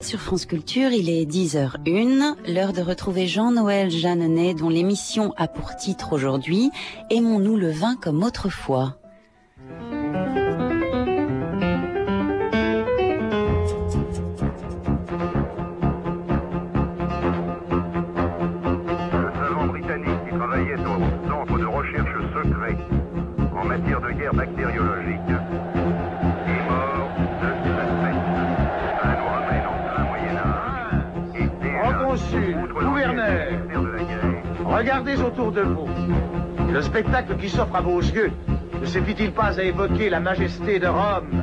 sur France Culture, il est 10h01, l'heure de retrouver Jean-Noël Jeannenet dont l'émission a pour titre aujourd'hui « Aimons-nous le vin comme autrefois ». Bactériologique est mort de cette espèce. Ça nous ramène en plein Moyen-Âge. Et déjà, consul, gouverneur, regardez autour de vous. Le spectacle qui s'offre à vos yeux ne suffit-il pas à évoquer la majesté de Rome?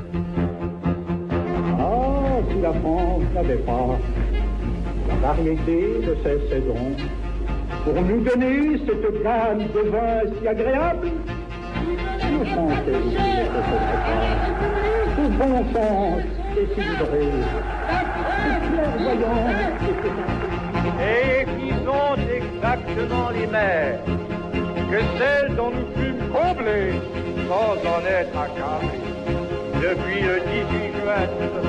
Ah, si la France n'avait pas la variété de ses saisons pour nous donner cette gamme de vin si agréable, nous pensez-vous que ce serait pas ce bon sens équilibré, ce clairvoyant Et qui sont exactement les mêmes que celles dont nous fûmes comblés sans en être accablés depuis le 18 juin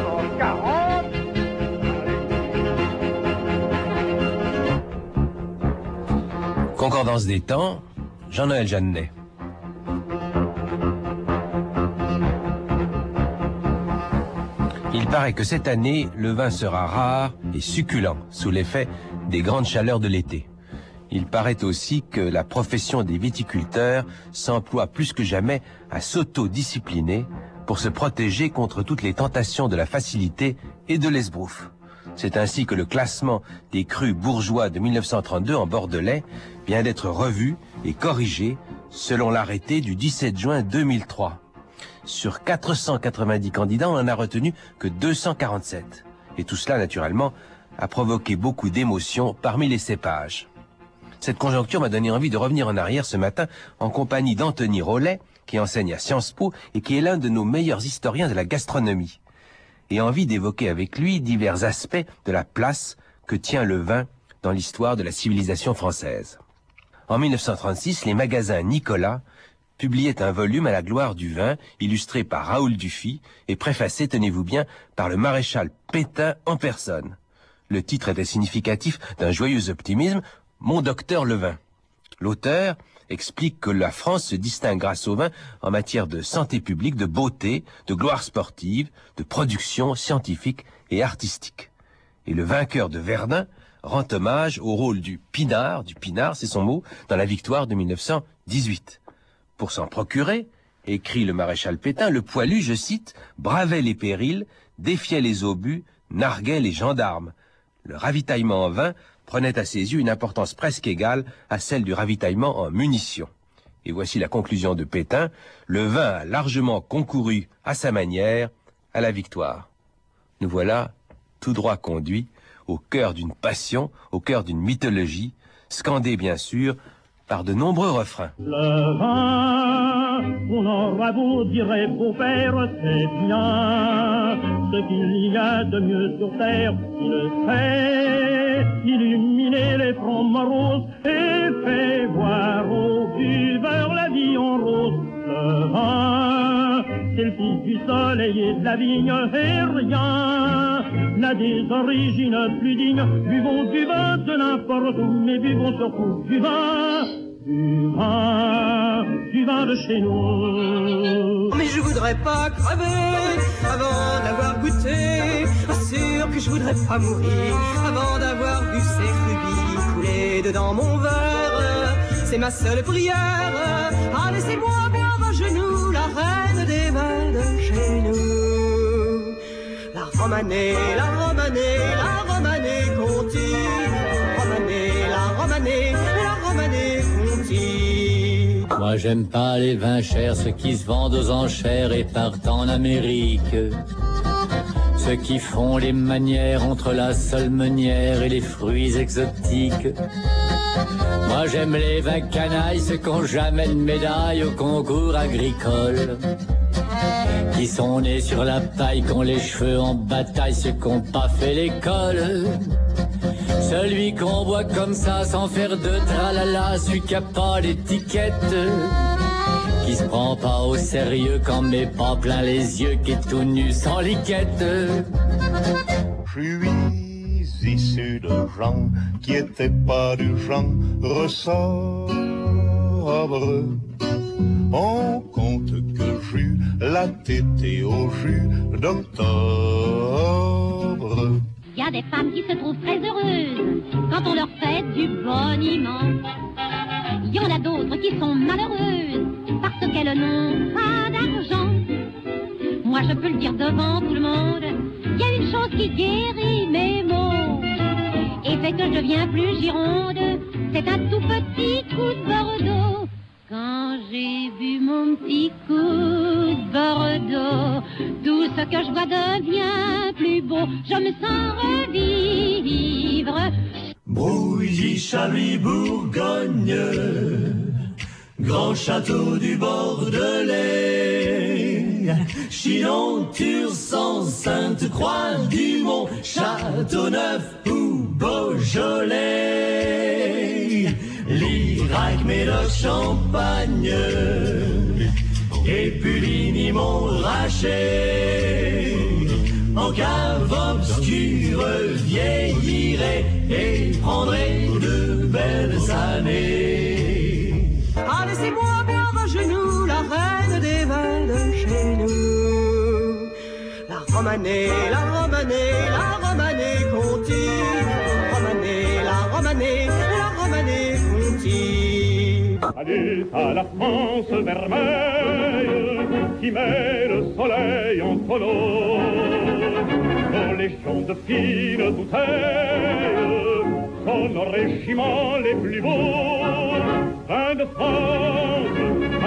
1940. Concordance des temps, Jean-Noël Jeannenet. Il paraît que cette année, le vin sera rare et succulent sous l'effet des grandes chaleurs de l'été. Il paraît aussi que la profession des viticulteurs s'emploie plus que jamais à s'auto-discipliner pour se protéger contre toutes les tentations de la facilité et de l'esbrouffe. C'est ainsi que le classement des crus bourgeois de 1932 en Bordelais vient d'être revu et corrigé selon l'arrêté du 17 juin 2003. Sur 490 candidats, on n'en a retenu que 247. Et tout cela, naturellement, a provoqué beaucoup d'émotions parmi les cépages. Cette conjoncture m'a donné envie de revenir en arrière ce matin en compagnie d'Anthony Rollet, qui enseigne à Sciences Po et qui est l'un de nos meilleurs historiens de la gastronomie. Et envie d'évoquer avec lui divers aspects de la place que tient le vin dans l'histoire de la civilisation française. En 1936, les magasins Nicolas publiait un volume à la gloire du vin, illustré par Raoul Dufy et préfacé, tenez-vous bien, par le maréchal Pétain en personne. Le titre était significatif d'un joyeux optimisme, « Mon docteur le vin ». L'auteur explique que la France se distingue grâce au vin en matière de santé publique, de beauté, de gloire sportive, de production scientifique et artistique. Et le vainqueur de Verdun rend hommage au rôle du pinard, c'est son mot, dans la victoire de 1918. Pour s'en procurer, écrit le maréchal Pétain, le poilu, je cite, bravait les périls, défiait les obus, narguait les gendarmes. Le ravitaillement en vin prenait à ses yeux une importance presque égale à celle du ravitaillement en munitions. Et voici la conclusion de Pétain, le vin a largement concouru à sa manière à la victoire. Nous voilà tout droit conduits au cœur d'une passion, au cœur d'une mythologie, scandée bien sûr par de nombreux refrains. Le vin, mon aura vous dirait beau père, c'est bien ce qu'il y a de mieux sur terre. Il fait illuminer les fronts moroses et fait voir aux buveurs la vie en rose. Le vin, c'est le fils du soleil et de la vigne et rien n'a des origines plus dignes. Buvons du vin de n'importe où, mais buvons surtout du vin de chez nous. Mais je voudrais pas crever avant d'avoir goûté. Assure que je voudrais pas mourir avant d'avoir vu ces rubis couler dedans mon verre. C'est ma seule prière. Ah, laissez-moi boire à genoux la reine des vins de chez nous. La romanée, la romanée, la romanée Conti. La romanée Conti. Moi j'aime pas les vins chers, ceux qui se vendent aux enchères et partent en Amérique. Ceux qui font les manières entre la solmenière et les fruits exotiques. Moi j'aime les vins canailles, ceux qui ont jamais de médaille au concours agricole. Qui sont nés sur la paille, qui ont les cheveux en bataille, ceux qui n'ont pas fait l'école. Celui qu'on boit comme ça sans faire de tralala, celui qui a pas l'étiquette, qui se prend pas au sérieux, quand met pas plein les yeux, qui est tout nu sans liquette. Fluide issus de gens qui étaient pas du genre sobre. On compte que j'eus la tétée au jus d'octobre. Il y a des femmes qui se trouvent très heureuses quand on leur fait du boniment. Il y en a d'autres qui sont malheureuses parce qu'elles n'ont pas d'argent. Moi je peux le dire devant tout le monde, il y a une chose qui guérit mes maux et fait que je deviens plus gironde, c'est un tout petit coup de Bordeaux. Quand j'ai bu mon petit coup de Bordeaux, tout ce que je vois devient plus beau, je me sens revivre. Brouilly, Chaluis, Bourgogne, grand château du Bordelais, Chinon, Tursan, Sainte-Croix, Dumont, Châteauneuf ou Beaujolais, Lirac, Médoc, Champagne, et Puligny, Montrachet, en cave obscure vieillirait et prendrait de belles années. Ah, laissez-moi bien à genoux la reine des vins de chez nous. La Romanée, la Romanée, la Romanée Conti. La Romanée, la Romanée, la Romanée Conti. Allez à la France vermeille qui met le soleil en tonneau. Nos légions de fines bouteilles sont nos régiments les plus beaux. Vin de France,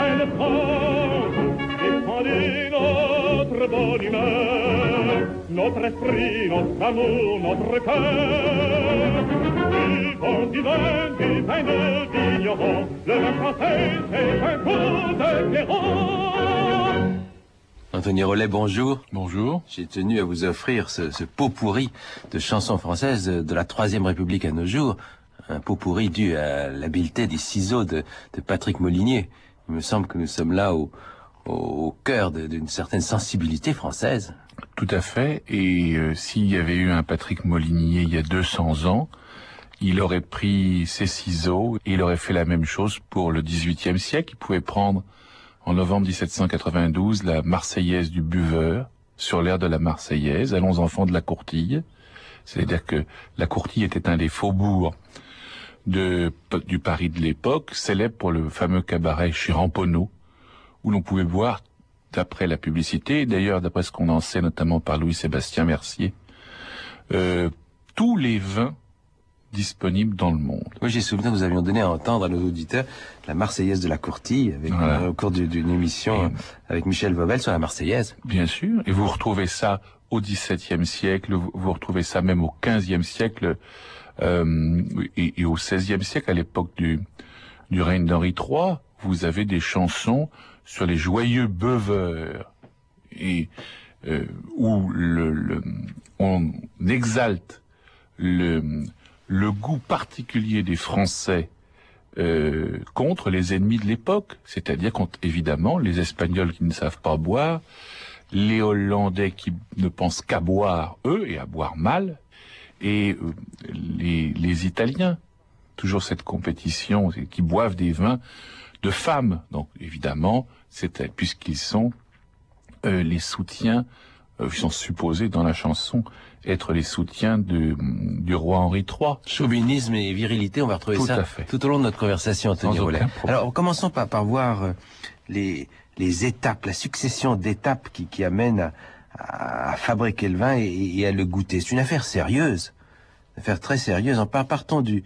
défendez notre bonne humeur, notre esprit, notre amour, notre cœur. Vivons du vin de vigneron, le vin français c'est un coup de clairon. Anthony Rollet, bonjour. Bonjour. J'ai tenu à vous offrir ce pot pourri de chansons françaises de la Troisième République à nos jours. Un pot pourri dû à l'habileté des ciseaux de Patrick Molinier. Il me semble que nous sommes là au cœur d'une certaine sensibilité française. Tout à fait. Et s'il y avait eu un Patrick Molinier il y a 200 ans, il aurait pris ses ciseaux et il aurait fait la même chose pour le XVIIIe siècle. Il pouvait prendre en novembre 1792 la Marseillaise du Buveur sur l'air de la Marseillaise, Allons enfants de la Courtille. C'est-à-dire que la Courtille était un des faubourgs du Paris de l'époque, célèbre pour le fameux cabaret chez Ramponneau, où l'on pouvait boire, d'après la publicité, et d'ailleurs d'après ce qu'on en sait notamment par Louis-Sébastien Mercier, tous les vins disponibles dans le monde. Oui, j'ai souvenir que nous avions donné à entendre à nos auditeurs la Marseillaise de la Courtille, avec, voilà, au cours d'une émission avec Michel Vauvel sur la Marseillaise. Bien sûr, et vous retrouvez ça au XVIIe siècle, vous retrouvez ça même au XVe siècle, et au XVIe siècle, à l'époque du règne d'Henri III, vous avez des chansons sur les joyeux beuveurs, et où on exalte le goût particulier des Français contre les ennemis de l'époque, c'est-à-dire contre, évidemment, les Espagnols qui ne savent pas boire, les Hollandais qui ne pensent qu'à boire, eux, et à boire mal, et les Italiens, toujours cette compétition, qui boivent des vins de femmes. Donc, évidemment, puisqu'ils sont les soutiens, ils sont supposés dans la chanson être les soutiens du roi Henri III. Chauvinisme et virilité, on va retrouver ça tout au long de notre conversation, Anthony Rollet. Alors, commençons par voir les étapes, la succession d'étapes qui amènent à fabriquer le vin et à le goûter. C'est une affaire sérieuse, une affaire très sérieuse. Partons du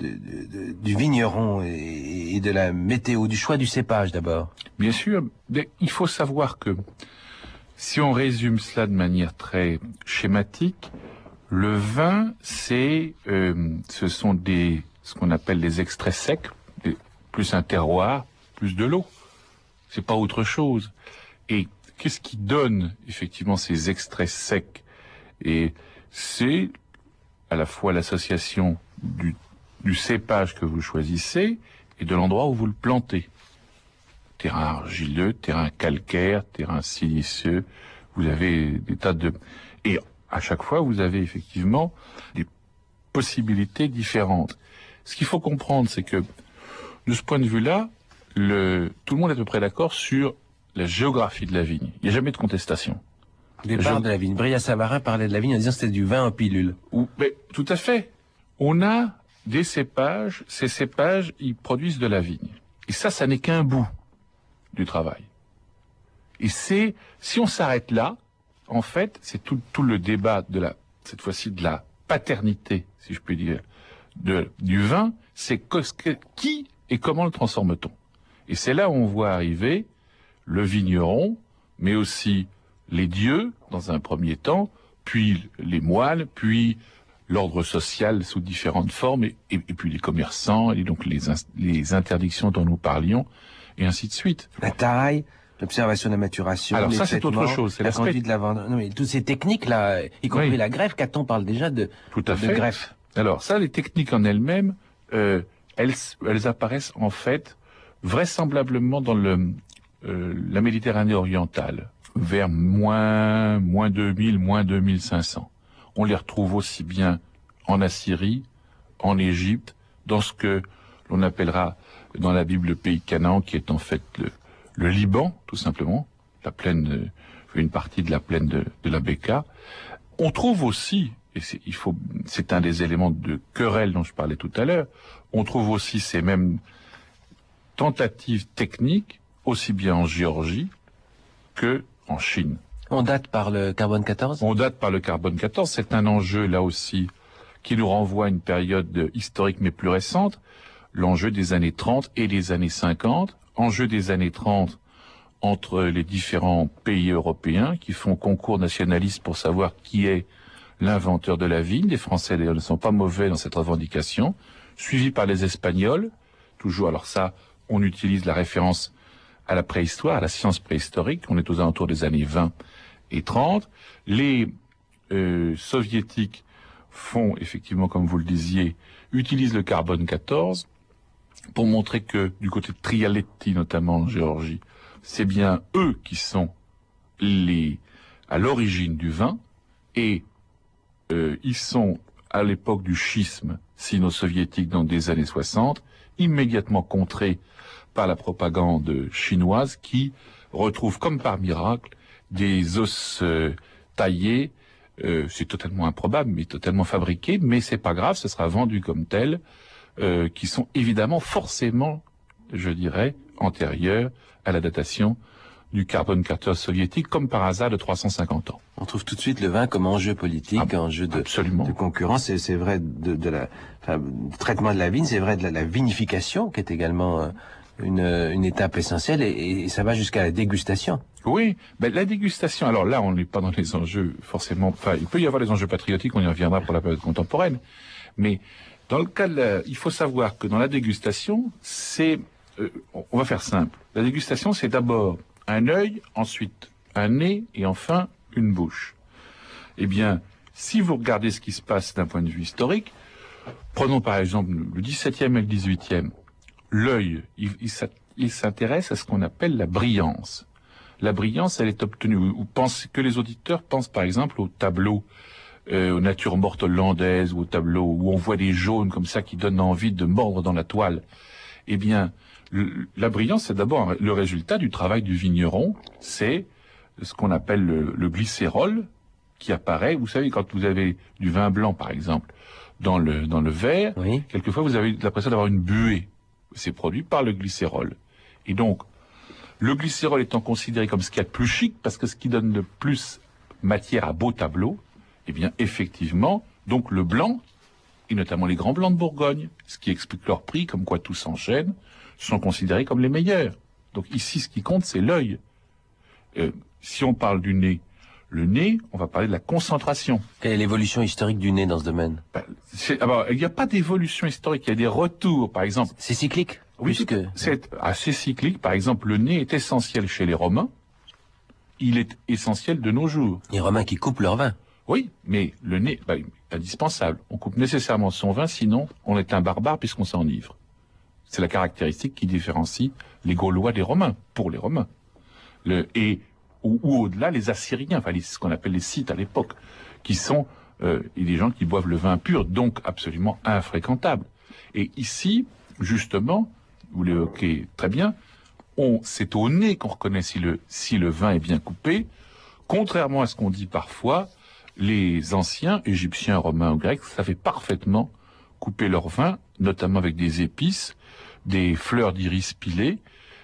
vigneron et de la météo, du choix du cépage d'abord. Bien sûr, mais il faut savoir que si on résume cela de manière très schématique, le vin, ce sont ce qu'on appelle des extraits secs, plus un terroir, plus de l'eau. C'est pas autre chose. Et qu'est-ce qui donne effectivement ces extraits secs? Et c'est à la fois l'association du cépage que vous choisissez et de l'endroit où vous le plantez. Terrain argileux, terrain calcaire, terrain siliceux, vous avez des tas de... Et à chaque fois, vous avez effectivement des possibilités différentes. Ce qu'il faut comprendre, c'est que, de ce point de vue-là, tout le monde est à peu près d'accord sur la géographie de la vigne. Il n'y a jamais de contestation. Départ de la vigne. Brillat-Savarin parlait de la vigne en disant que c'était du vin en pilule. Mais, tout à fait. On a des cépages, ces cépages, ils produisent de la vigne. Et ça n'est qu'un bout du travail. Et si on s'arrête là, en fait, c'est tout le débat cette fois-ci de la paternité, si je puis dire, du vin, c'est qui et comment le transforme-t-on? Et c'est là où on voit arriver le vigneron, mais aussi les dieux, dans un premier temps, puis les moines, puis l'ordre social sous différentes formes, et puis les commerçants, et donc les interdictions dont nous parlions, et ainsi de suite. La taille, l'observation de la maturation. Alors ça, c'est autre chose. C'est la conduite de la vente. Non, mais toutes ces techniques-là, y compris la greffe, Caton parle déjà de greffe. Alors ça, les techniques en elles-mêmes, elles apparaissent en fait vraisemblablement dans la Méditerranée orientale, vers moins 2000, moins 2500. On les retrouve aussi bien en Assyrie, en Égypte, dans ce que l'on appellera dans la Bible le pays Canaan, qui est en fait le Liban, tout simplement, une partie de la plaine de la Béka. On trouve aussi, et c'est un des éléments de querelle dont je parlais tout à l'heure, on trouve aussi ces mêmes tentatives techniques, aussi bien en Géorgie que en Chine. On date par le carbone 14 ? On date par le carbone 14. C'est un enjeu, là aussi, qui nous renvoie à une période historique mais plus récente, l'enjeu des années 30 et des années 50, enjeu des années 30 entre les différents pays européens qui font concours nationaliste pour savoir qui est l'inventeur de la vigne. Les Français, d'ailleurs, ne sont pas mauvais dans cette revendication, suivi par les Espagnols, toujours, alors ça, on utilise la référence à la préhistoire, à la science préhistorique, on est aux alentours des années 20 et 30. Les soviétiques font, effectivement, comme vous le disiez, utilisent le carbone 14 pour montrer que, du côté de Trialeti, notamment en Géorgie, c'est bien eux qui sont à l'origine du vin, et ils sont, à l'époque du schisme sino-soviétique dans des années 60, immédiatement contrés par la propagande chinoise qui retrouve comme par miracle des os taillés, c'est totalement improbable, mais totalement fabriqués, mais c'est pas grave, ce sera vendu comme tel, qui sont évidemment forcément, je dirais, antérieurs à la datation du carbone 14 soviétique, comme par hasard de 350 ans. On trouve tout de suite le vin comme enjeu politique, enjeu de concurrence, c'est vrai du traitement de la vigne, c'est vrai de la vinification, qui est également une étape essentielle, et ça va jusqu'à la dégustation. Oui, la dégustation, alors là, on n'est pas dans les enjeux forcément, il peut y avoir des enjeux patriotiques, on y reviendra pour la période contemporaine, mais dans le cas il faut savoir que dans la dégustation, on va faire simple. La dégustation, c'est d'abord un œil, ensuite un nez, et enfin une bouche. Eh bien, si vous regardez ce qui se passe d'un point de vue historique, prenons par exemple le XVIIe et le XVIIIe, l'œil, il s'intéresse à ce qu'on appelle la brillance. La brillance, elle est obtenue, que les auditeurs pensent par exemple au tableau, aux natures mortes hollandaises, ou au tableau où on voit des jaunes comme ça qui donnent envie de mordre dans la toile. Eh bien, la brillance, c'est d'abord le résultat du travail du vigneron, c'est ce qu'on appelle le glycérol qui apparaît. Vous savez, quand vous avez du vin blanc, par exemple, dans le verre, oui, quelquefois vous avez l'impression d'avoir une buée. C'est produit par le glycérol. Et donc, le glycérol étant considéré comme ce qu'il y a de plus chic, parce que ce qui donne le plus matière à beau tableau, eh bien, effectivement, donc le blanc, et notamment les grands blancs de Bourgogne, ce qui explique leur prix, comme quoi tout s'enchaîne, sont considérés comme les meilleurs. Donc ici, ce qui compte, c'est l'œil. Si on parle du nez, le nez, on va parler de la concentration. Quelle est l'évolution historique du nez dans ce domaine ? Il n'y a pas d'évolution historique, il y a des retours, par exemple. C'est cyclique ? Oui, c'est assez cyclique. Par exemple, le nez est essentiel chez les Romains. Il est essentiel de nos jours. Les Romains qui coupent leur vin. Oui, mais le nez, est indispensable. On coupe nécessairement son vin, sinon on est un barbare puisqu'on s'enivre. C'est la caractéristique qui différencie les Gaulois des Romains, pour les Romains. Ou au-delà, les Assyriens, ce qu'on appelle les Scythes à l'époque, qui sont Il y a des gens qui boivent le vin pur, donc absolument infréquentable. Et ici, justement, vous l'évoquez très bien, c'est au nez qu'on reconnaît si le vin est bien coupé. Contrairement à ce qu'on dit parfois, les anciens, égyptiens, romains ou grecs, savaient parfaitement couper leur vin, notamment avec des épices, des fleurs d'iris pilées.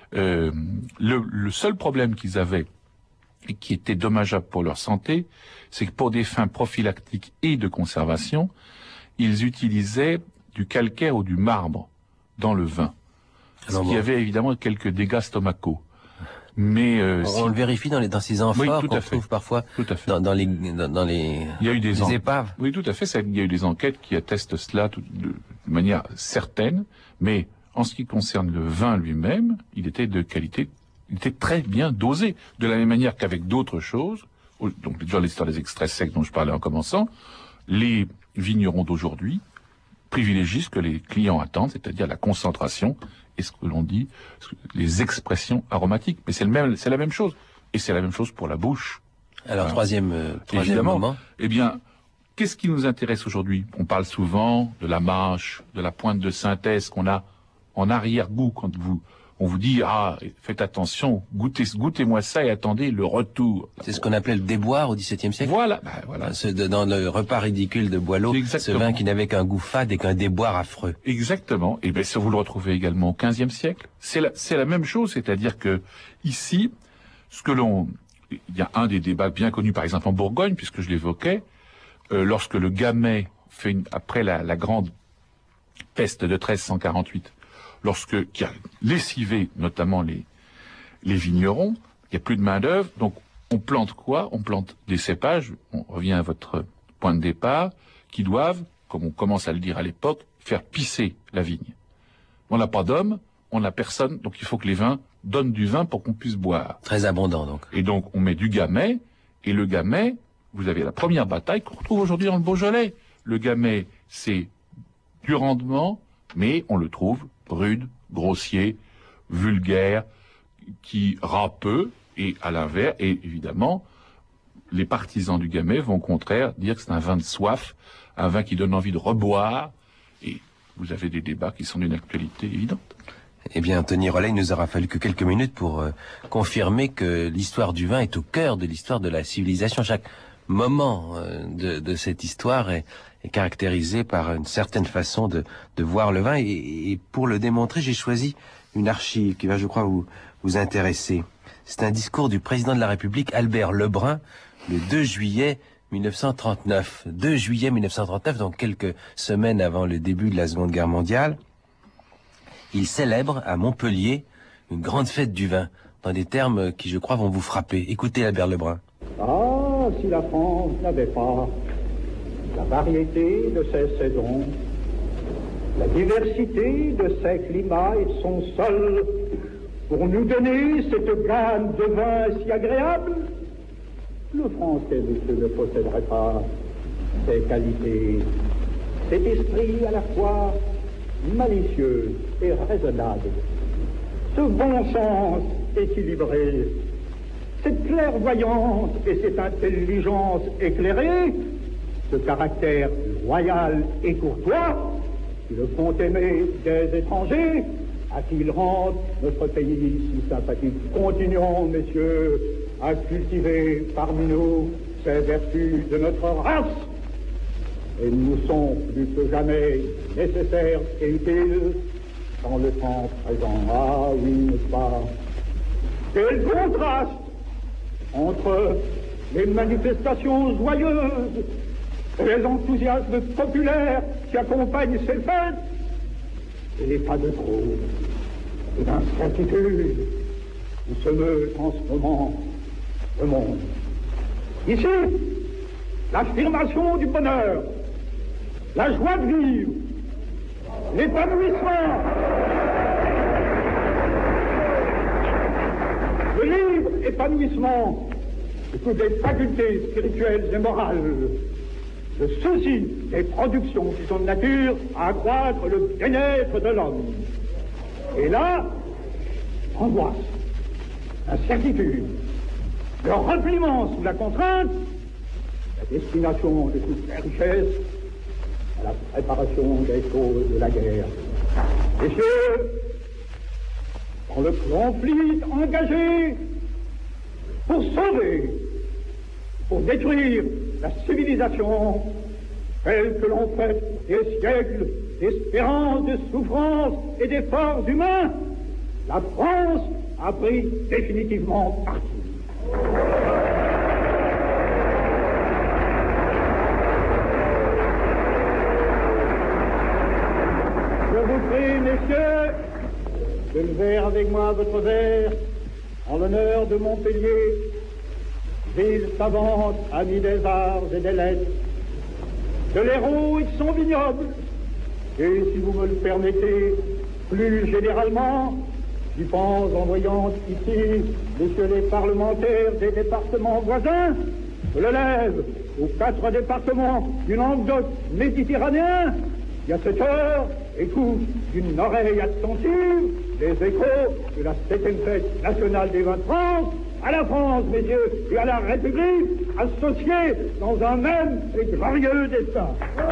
Le seul problème qu'ils avaient, et qui était dommageable pour leur santé, c'est que pour des fins prophylactiques et de conservation, ils utilisaient du calcaire ou du marbre dans le vin. Ce qui avait évidemment quelques dégâts stomacaux. Mais on le vérifie dans ces amphores qu'on trouve parfois dans les il y a eu des épaves. Oui, tout à fait. Il y a eu des enquêtes qui attestent cela de manière certaine. Mais en ce qui concerne le vin lui-même, il était de qualité, il était très bien dosé. De la même manière qu'avec d'autres choses, donc déjà l'histoire des extraits secs dont je parlais en commençant, les vignerons d'aujourd'hui privilégient ce que les clients attendent, c'est-à-dire la concentration et ce que l'on dit, les expressions aromatiques. Mais c'est la même chose. Et c'est la même chose pour la bouche. Alors, troisième moment. Eh bien, qu'est-ce qui nous intéresse aujourd'hui? On parle souvent de la mâche, de la pointe de synthèse qu'on a en arrière-goût quand on vous dit, faites attention, goûtez-moi ça et attendez le retour. C'est ce qu'on appelait le déboire au XVIIe siècle. Voilà. Dans le repas ridicule de Boileau, ce vin qui n'avait qu'un goût fade et qu'un déboire affreux. Exactement. Et bien, ça vous le retrouvez également au XVe siècle. C'est la même chose, c'est-à-dire que ici, il y a un des débats bien connus, par exemple en Bourgogne, puisque je l'évoquais, lorsque le Gamay après la grande peste de 1348, qui a lessivé notamment les vignerons, il n'y a plus de main-d'œuvre, donc on plante quoi? On plante des cépages, on revient à votre point de départ, qui doivent, comme on commence à le dire à l'époque, faire pisser la vigne. On n'a pas d'homme, on n'a personne, donc il faut que les vins donnent du vin pour qu'on puisse boire. Très abondant donc. Et donc on met du Gamay, et le Gamay, vous avez la première bataille qu'on retrouve aujourd'hui dans le Beaujolais. Le Gamay, c'est du rendement, mais on le trouve rude, grossier, vulgaire, qui râpeux, et à l'inverse, et évidemment, les partisans du Gamay vont au contraire dire que c'est un vin de soif, un vin qui donne envie de reboire, et vous avez des débats qui sont d'une actualité évidente. Eh bien, Tony Rollet, il nous aura fallu que quelques minutes pour confirmer que l'histoire du vin est au cœur de l'histoire de la civilisation. Chaque moment de cette histoire est caractérisé par une certaine façon de voir le vin. Et pour le démontrer, j'ai choisi une archive qui va, je crois, vous intéresser. C'est un discours du président de la République, Albert Lebrun, le 2 juillet 1939. 2 juillet 1939, donc quelques semaines avant le début de la Seconde Guerre mondiale. Il célèbre à Montpellier une grande fête du vin, dans des termes qui, je crois, vont vous frapper. Écoutez Albert Lebrun. Ah, si la France n'avait pas la variété de ses saisons, la diversité de ses climats et de son sol, pour nous donner cette gamme de vins si agréable, le Français, monsieur, ne posséderait pas ces qualités, cet esprit à la fois malicieux et raisonnable, ce bon sens équilibré, cette clairvoyance et cette intelligence éclairée, ce caractère royal et courtois qui le font aimer des étrangers, à qui il rend notre pays si sympathique. Continuons, messieurs, à cultiver parmi nous ces vertus de notre race. Et nous sont plus que jamais nécessaires et utiles dans le temps présent. Ah oui, n'est-ce pas? Quel contraste entre les manifestations joyeuses et les enthousiasmes populaires qui accompagnent ces fêtes et les pas de trouble et d'incertitude où se meut en ce moment le monde. Ici, l'affirmation du bonheur, la joie de vivre, l'épanouissement, le libre épanouissement de toutes les facultés spirituelles et morales, de ceci des productions qui sont de nature à accroître le bien-être de l'homme. Et là, angoisse, incertitude, le repliement sous la contrainte, la destination de toutes les richesses, à la préparation des causes de la guerre. Messieurs, dans le conflit engagé pour sauver, pour détruire la civilisation, telle que l'on fait des siècles d'espérance, de souffrance et d'efforts humains, la France a pris définitivement parti. Je vous prie, messieurs, de lever avec moi votre verre en l'honneur de Montpellier, ville savante, amie des arts et des lettres, de l'héroïque son vignoble, et si vous me le permettez, plus généralement, j'y pense en voyant ici, messieurs les parlementaires des départements voisins, je le lève aux 4 départements du Languedoc méditerranéen, qui à cette heure écoutent d'une oreille attentive les échos de la 7e fête nationale des vins de France, à la France, messieurs, et à la République, associés dans un même et glorieux destin.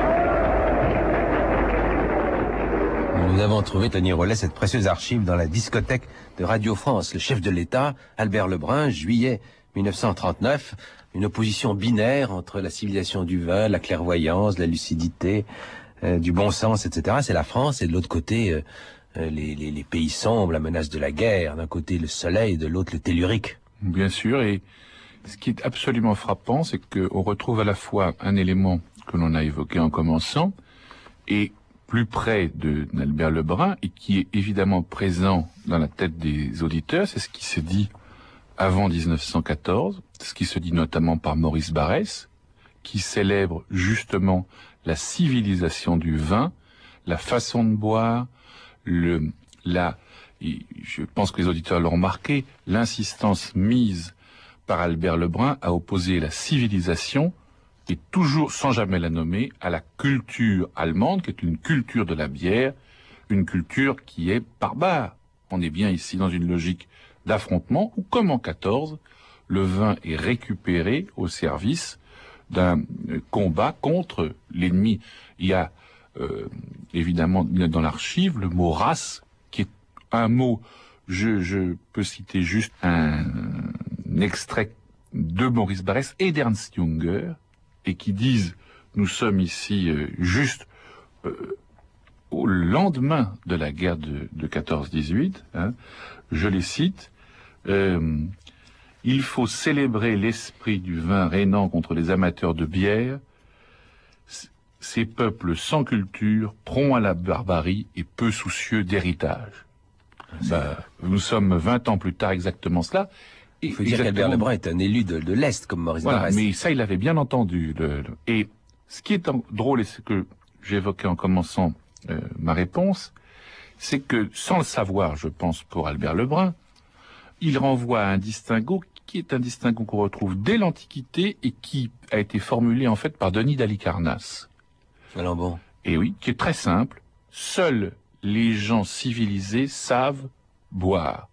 Nous avons trouvé, Tony Rollet, cette précieuse archive dans la discothèque de Radio France. Le chef de l'État, Albert Lebrun, juillet 1939, une opposition binaire entre la civilisation du vin, la clairvoyance, la lucidité, du bon sens, etc. C'est la France, et de l'autre côté, les pays sombres, la menace de la guerre. D'un côté, le soleil, de l'autre, le tellurique. Bien sûr, et ce qui est absolument frappant, c'est qu'on retrouve à la fois un élément que l'on a évoqué en commençant, et plus près d'Albert Lebrun, et qui est évidemment présent dans la tête des auditeurs, c'est ce qui se dit avant 1914, ce qui se dit notamment par Maurice Barrès, qui célèbre justement la civilisation du vin, la façon de boire, je pense que les auditeurs l'ont remarqué, l'insistance mise par Albert Lebrun à opposer la civilisation, et toujours, sans jamais la nommer, à la culture allemande, qui est une culture de la bière, une culture qui est barbare. On est bien ici dans une logique d'affrontement, où, comme en 14, le vin est récupéré au service d'un combat contre l'ennemi. Il y a évidemment dans l'archive le mot race, qui est un mot, je peux citer juste un extrait de Maurice Barrès et d'Ernst Junger, et qui disent, nous sommes ici juste au lendemain de la guerre de 14-18, hein, je les cite, il faut célébrer l'esprit du vin régnant contre les amateurs de bière, ces peuples sans culture, prompts à la barbarie et peu soucieux d'héritage. Nous sommes 20 ans plus tard exactement cela. Il faut dire qu'Albert Lebrun est un élu de l'Est, comme Maurice Barrès. Mais ça, il avait bien entendu. Et ce qui est drôle, et ce que j'évoquais en commençant ma réponse, c'est que, sans le savoir, je pense, pour Albert Lebrun, il renvoie à un distinguo qui est un distinguo qu'on retrouve dès l'Antiquité et qui a été formulé, en fait, par Denis d'Halicarnasse. Alors bon. Et oui, qui est très simple. Seuls les gens civilisés savent boire.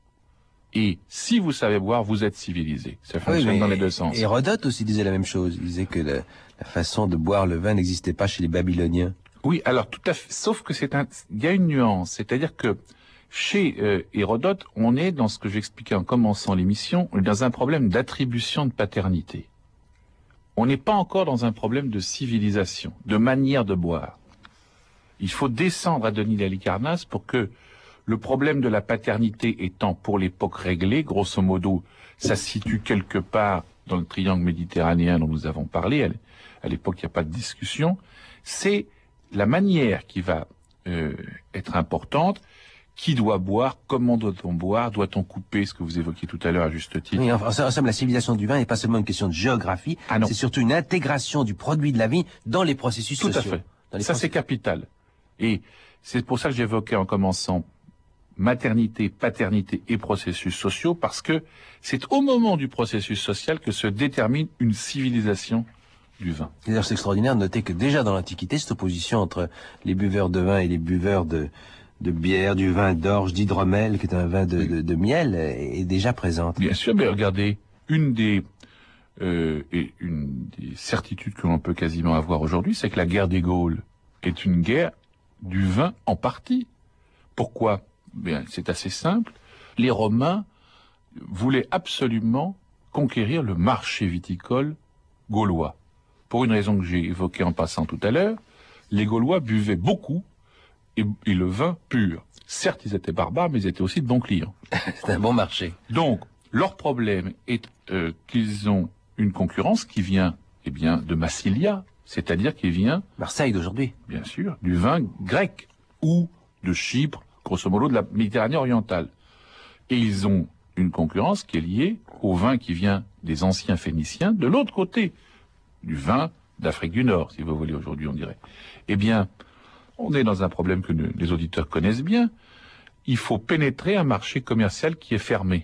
Et si vous savez boire, vous êtes civilisé. Ça fonctionne dans les deux sens. Hérodote aussi disait la même chose. Il disait que la façon de boire le vin n'existait pas chez les Babyloniens. Oui, alors tout à fait. Sauf que il y a une nuance. C'est-à-dire que chez Hérodote, on est dans ce que j'expliquais en commençant l'émission, on est dans un problème d'attribution de paternité. On n'est pas encore dans un problème de civilisation, de manière de boire. Il faut descendre à Denis d'Halicarnasse pour que le problème de la paternité étant pour l'époque réglé, grosso modo, ça se situe quelque part dans le triangle méditerranéen dont nous avons parlé, à l'époque il n'y a pas de discussion, c'est la manière qui va être importante. Qui doit boire? Comment doit-on boire? Doit-on couper? Ce que vous évoquiez tout à l'heure à juste titre. Oui, en somme, la civilisation du vin n'est pas seulement une question de géographie, c'est surtout une intégration du produit de la vie dans les processus sociaux. Tout à fait. Ça, c'est capital. Et c'est pour ça que j'évoquais en commençant maternité, paternité et processus sociaux, parce que c'est au moment du processus social que se détermine une civilisation du vin. D'ailleurs, c'est extraordinaire de noter que déjà dans l'Antiquité, cette opposition entre les buveurs de vin et les buveurs de bière, du vin d'orge, d'hydromel, qui est un vin de miel, est déjà présente. Bien sûr, mais regardez, une des et une des certitudes que l'on peut quasiment avoir aujourd'hui, c'est que la guerre des Gaules est une guerre du vin en partie. Pourquoi? Bien, c'est assez simple. Les Romains voulaient absolument conquérir le marché viticole gaulois. Pour une raison que j'ai évoquée en passant tout à l'heure, les Gaulois buvaient beaucoup et le vin pur. Certes, ils étaient barbares, mais ils étaient aussi de bons clients. C'est un bon marché. Donc, leur problème est qu'ils ont une concurrence qui vient, eh bien, de Massilia, c'est-à-dire qui vient... Marseille d'aujourd'hui. Bien sûr, du vin grec, ou de Chypre, grosso modo de la Méditerranée orientale. Et ils ont une concurrence qui est liée au vin qui vient des anciens Phéniciens, de l'autre côté, du vin d'Afrique du Nord, si vous voulez, aujourd'hui, on dirait. Eh bien, on est dans un problème que les auditeurs connaissent bien. Il faut pénétrer un marché commercial qui est fermé.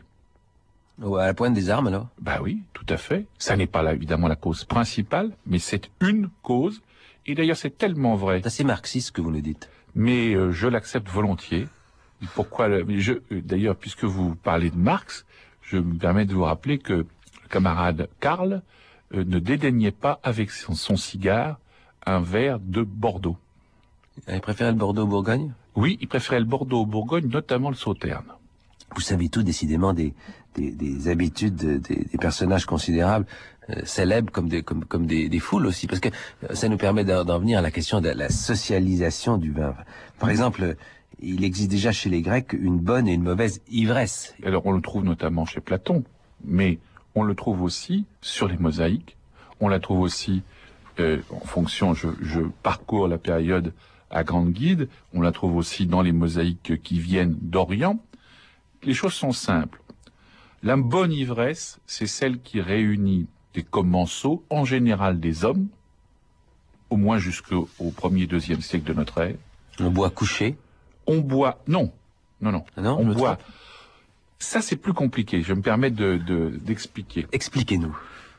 À la pointe des armes, alors? Ben oui, tout à fait. Ça n'est pas là, évidemment, la cause principale, mais c'est une cause. Et d'ailleurs, c'est tellement vrai. C'est assez marxiste ce que vous nous dites. Mais je l'accepte volontiers. Pourquoi d'ailleurs, puisque vous parlez de Marx, je me permets de vous rappeler que le camarade Karl ne dédaignait pas avec son cigare un verre de Bordeaux. Il préférait le Bordeaux au Bourgogne? Oui, il préférait le Bordeaux au Bourgogne, notamment le Sauterne. Vous savez tout décidément des habitudes des personnages considérables, célèbres comme des foules aussi, parce que ça nous permet d'en venir à la question de la socialisation du vin. Par exemple, il existe déjà chez les Grecs une bonne et une mauvaise ivresse. Alors on le trouve notamment chez Platon, mais on le trouve aussi sur les mosaïques, on la trouve aussi en fonction, je parcours la période à grande guide, on la trouve aussi dans les mosaïques qui viennent d'Orient. Les choses sont simples. La bonne ivresse, c'est celle qui réunit des commensaux, en général des hommes, au moins jusqu'au 1er, 2e siècle de notre ère. On boit couché? On boit... Non. On boit... Trompe. Ça, c'est plus compliqué. Je me permets d'expliquer. Expliquez-nous.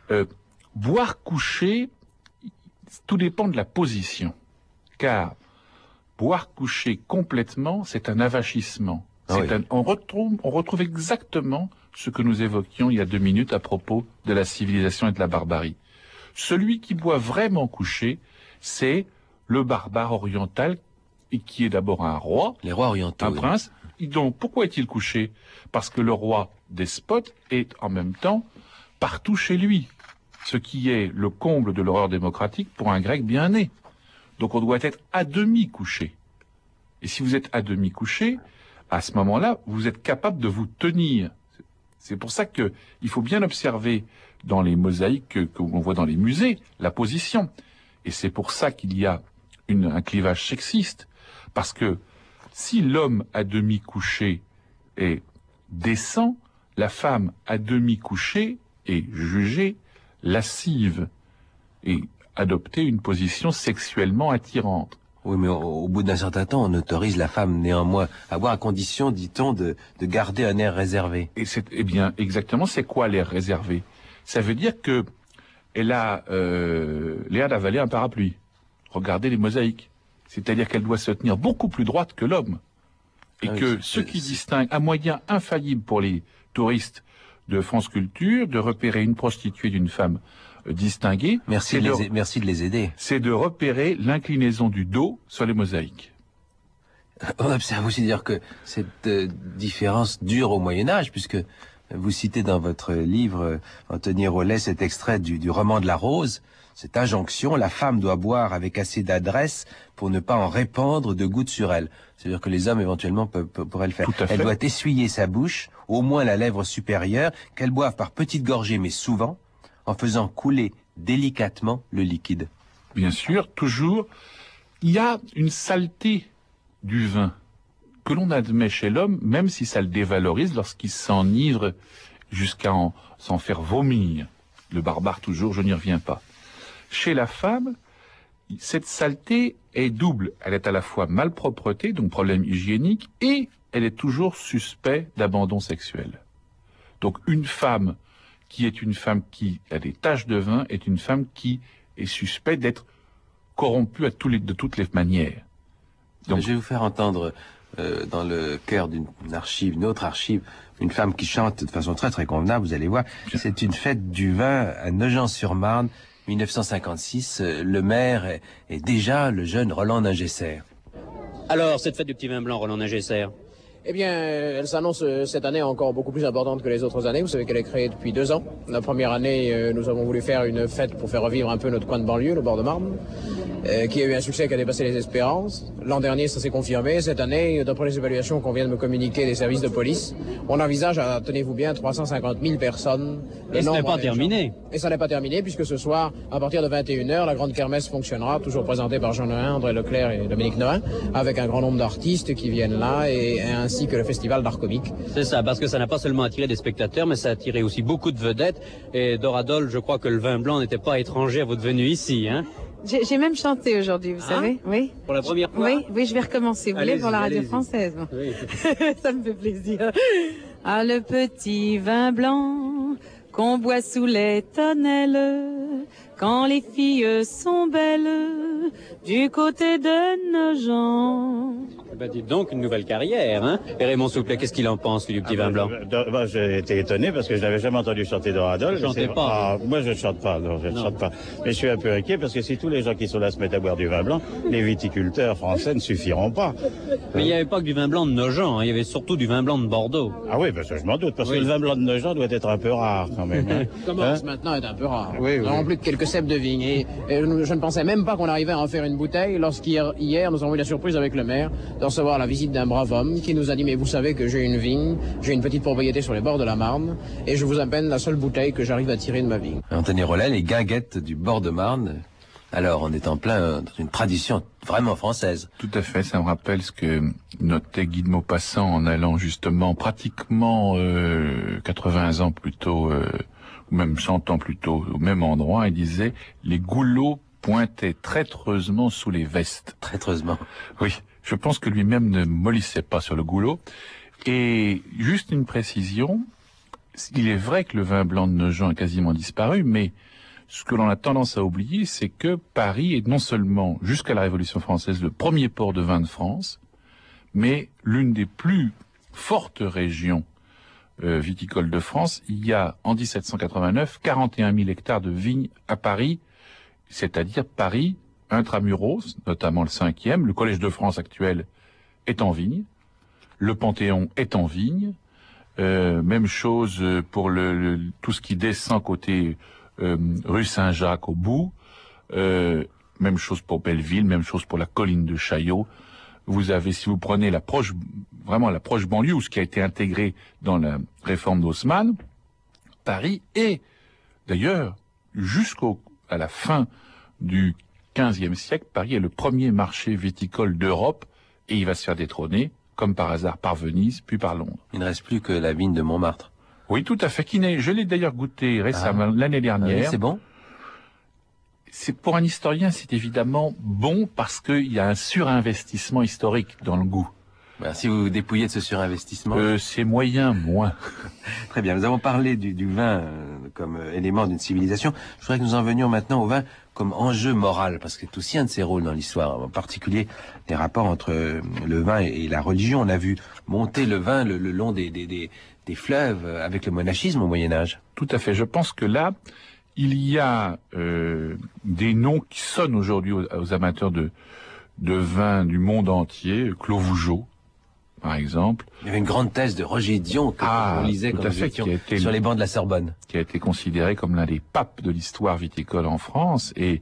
Boire couché, tout dépend de la position. Car boire couché complètement, c'est un avachissement. On retrouve exactement ce que nous évoquions il y a 2 minutes à propos de la civilisation et de la barbarie. Celui qui boit vraiment couché, c'est le barbare oriental, et qui est d'abord un roi, les rois orientaux, un prince. Donc, pourquoi est-il couché? Parce que le roi despote est en même temps partout chez lui, ce qui est le comble de l'horreur démocratique pour un grec bien né. Donc on doit être à demi couché. Et si vous êtes à demi couché, à ce moment-là, vous êtes capable de vous tenir. C'est pour ça que il faut bien observer dans les mosaïques que l'on voit dans les musées la position. Et c'est pour ça qu'il y a un clivage sexiste. Parce que si l'homme à demi couché est décent, la femme à demi couchée est jugée lascive et adopter une position sexuellement attirante. Oui, mais au bout d'un certain temps, on autorise la femme néanmoins à boire à condition, dit-on, de garder un air réservé. Et eh bien, exactement, c'est quoi l'air réservé? Ça veut dire que elle a l'air d'avaler un parapluie. Regardez les mosaïques. C'est-à-dire qu'elle doit se tenir beaucoup plus droite que l'homme. Et que ce qui distingue, un moyen infaillible pour les touristes de France Culture, de repérer une prostituée d'une femme distinguée. Merci de les aider. C'est de repérer l'inclinaison du dos sur les mosaïques. On observe aussi dire que cette différence dure au Moyen-Âge, puisque vous citez dans votre livre, Anthony Rollet, cet extrait du roman de la Rose, cette injonction, la femme doit boire avec assez d'adresse pour ne pas en répandre de gouttes sur elle. C'est-à-dire que les hommes éventuellement pourraient le faire. Elle doit essuyer sa bouche, au moins la lèvre supérieure, qu'elle boive par petites gorgées, mais souvent, en faisant couler délicatement le liquide. Bien sûr, toujours, il y a une saleté du vin que l'on admet chez l'homme, même si ça le dévalorise lorsqu'il s'enivre jusqu'à s'en faire vomir. Le barbare toujours, je n'y reviens pas. Chez la femme, cette saleté est double. Elle est à la fois malpropreté, donc problème hygiénique, et elle est toujours suspecte d'abandon sexuel. Donc une femme qui a des taches de vin est une femme qui est suspecte d'être corrompue de toutes les manières. Donc, je vais vous faire entendre dans le cœur d'une archive, une autre archive, une femme qui chante de façon très très convenable, vous allez voir. C'est une fête du vin à Nogent-sur-Marne, 1956. Le maire est déjà le jeune Roland Ningesser. Alors, cette fête du petit vin blanc, Roland Ningesser? Eh bien, elle s'annonce cette année encore beaucoup plus importante que les autres années. Vous savez qu'elle est créée depuis 2 ans. La première année, nous avons voulu faire une fête pour faire revivre un peu notre coin de banlieue, le bord de Marne, qui a eu un succès qui a dépassé les espérances. L'an dernier, ça s'est confirmé. Cette année, d'après les évaluations qu'on vient de me communiquer des services de police, on envisage à, tenez-vous bien, 350 000 personnes. Et ce n'est pas terminé. Et ça n'est pas terminé, puisque ce soir, à partir de 21h, la grande kermesse fonctionnera, toujours présentée par Jean Nohain, André Leclerc et Dominique Nohain, avec un grand nombre d'artistes qui viennent là, et ainsi que le festival d'art comique. C'est ça, parce que ça n'a pas seulement attiré des spectateurs, mais ça a attiré aussi beaucoup de vedettes. Et Doradol, je crois que le vin blanc n'était pas étranger à votre venue ici, hein? J'ai même chanté aujourd'hui, vous savez, oui. Pour la première fois? Oui, je vais recommencer, vous voulez, pour la radio française. Bon. Oui. Ça me fait plaisir. Ah, le petit vin blanc qu'on boit sous les tonnelles, quand les filles sont belles, du côté de Nogent. Eh ben, dites donc, une nouvelle carrière, hein? Et Raymond Souplet, qu'est-ce qu'il en pense, lui, du petit vin blanc? J'ai été étonné parce que je n'avais jamais entendu chanter Doradol. Vous chantez pas? Moi, je ne chante pas, non, je ne chante pas. Mais je suis un peu inquiet parce que si tous les gens qui sont là se mettent à boire du vin blanc, les viticulteurs français ne suffiront pas. Mais il n'y avait pas que du vin blanc de Nogent, hein, il y avait surtout du vin blanc de Bordeaux. Ah oui, ben ça, je m'en doute, parce que le vin blanc de Nogent doit être un peu rare, quand même. Hein. Commence maintenant à être un peu rare. Oui, Nous avons plus de quelques cèpes de vigne. Et je ne pensais même pas qu'on arrivait à en faire une bouteille lorsqu'hier, nous avons eu la surprise avec le maire de recevoir la visite d'un brave homme qui nous a dit: mais vous savez que j'ai une vigne, j'ai une petite propriété sur les bords de la Marne, et je vous appelle la seule bouteille que j'arrive à tirer de ma vigne. Anthony Rollet, les guinguettes du bord de Marne. Alors, on est en plein dans une tradition vraiment française. Tout à fait, ça me rappelle ce que notait Guy de Maupassant en allant justement pratiquement 80 ans plus tôt, ou même 100 ans plus tôt, au même endroit. Il disait: les goulots pointaient traîtreusement sous les vestes. Traîtreusement. Oui, je pense que lui-même ne mollissait pas sur le goulot. Et juste une précision, il est vrai que le vin blanc de Nogent a quasiment disparu, mais ce que l'on a tendance à oublier, c'est que Paris est non seulement, jusqu'à la Révolution française, le premier port de vin de France, mais l'une des plus fortes régions viticoles de France. Il y a, en 1789, 41 000 hectares de vignes à Paris, c'est-à-dire Paris intramuros, notamment le 5e, le Collège de France actuel est en vigne, le Panthéon est en vigne, même chose pour tout ce qui descend côté rue Saint-Jacques au bout, même chose pour Belleville, même chose pour la colline de Chaillot. Vous avez, si vous prenez vraiment l'approche banlieue, ou ce qui a été intégré dans la réforme d'Haussmann, Paris est, d'ailleurs, jusqu'à la fin du XVe siècle, Paris est le premier marché viticole d'Europe, et il va se faire détrôner, comme par hasard, par Venise, puis par Londres. Il ne reste plus que la vigne de Montmartre. Oui, tout à fait. Je l'ai d'ailleurs goûté récemment, l'année dernière. Oui, c'est bon? Pour un historien, c'est évidemment bon parce qu'il y a un surinvestissement historique dans le goût. Ben, si vous dépouillez de ce surinvestissement... c'est moyen, moins. Très bien, nous avons parlé du vin comme élément d'une civilisation. Je voudrais que nous en venions maintenant au vin comme enjeu moral, parce que c'est aussi un de ses rôles dans l'histoire, en particulier les rapports entre le vin et la religion. On a vu monter le vin le long des fleuves avec le monachisme au Moyen-Âge. Tout à fait, je pense que là, il y a des noms qui sonnent aujourd'hui aux amateurs de vin du monde entier, Clos Vougeot, par exemple. Il y avait une grande thèse de Roger Dion qu'on lisait quand nous étions sur les bancs de la Sorbonne. Qui a été considéré comme l'un des papes de l'histoire viticole en France, et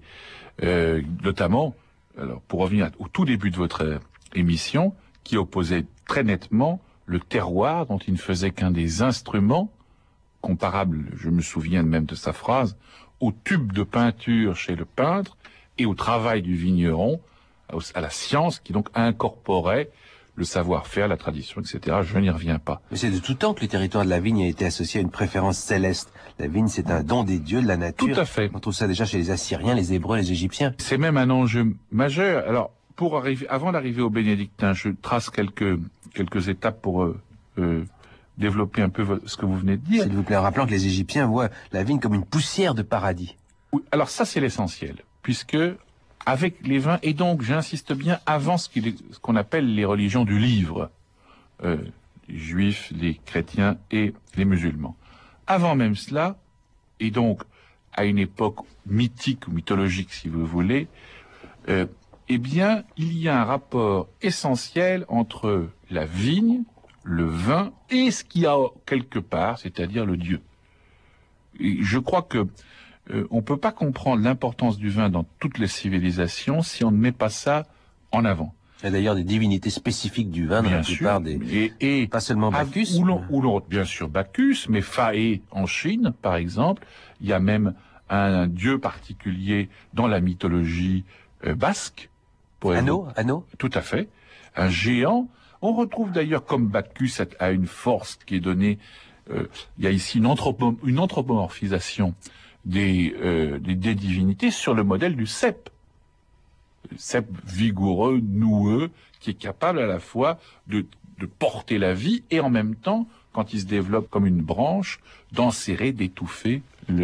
notamment, alors pour revenir au tout début de votre émission, qui opposait très nettement le terroir, dont il ne faisait qu'un des instruments, comparable, je me souviens même de sa phrase, au tube de peinture chez le peintre et au travail du vigneron, à la science qui donc incorporait le savoir-faire, la tradition, etc. Je n'y reviens pas. Mais c'est de tout temps que le territoire de la vigne a été associé à une préférence céleste. La vigne, c'est un don des dieux, de la nature. Tout à fait. On trouve ça déjà chez les Assyriens, les Hébreux, les Égyptiens. C'est même un enjeu majeur. Alors, avant d'arriver aux bénédictins, je trace quelques étapes pour développer un peu ce que vous venez de dire. S'il vous plaît, en rappelant que les Égyptiens voient la vigne comme une poussière de paradis. Oui, alors ça, c'est l'essentiel, puisque avec les vins, et donc, j'insiste bien, avant ce qu'on appelle les religions du livre, les juifs, les chrétiens et les musulmans. Avant même cela, et donc à une époque mythique ou mythologique, si vous voulez, eh bien, il y a un rapport essentiel entre la vigne, le vin et ce qu'il y a quelque part, c'est-à-dire le Dieu. Et je crois que on peut pas comprendre l'importance du vin dans toutes les civilisations si on ne met pas ça en avant. Il y a d'ailleurs des divinités spécifiques du vin dans la plupart des... Et pas seulement Bacchus. Bien sûr Bacchus, mais Phaé en Chine, par exemple. Il y a même un dieu particulier dans la mythologie basque. Anno. Tout à fait. Un géant. On retrouve d'ailleurs, comme Bacchus a une force qui est donnée, il y a ici une anthropomorphisation des divinités sur le modèle du cep. Le cep vigoureux, noueux, qui est capable à la fois de porter la vie et en même temps, quand il se développe comme une branche, d'enserrer, d'étouffer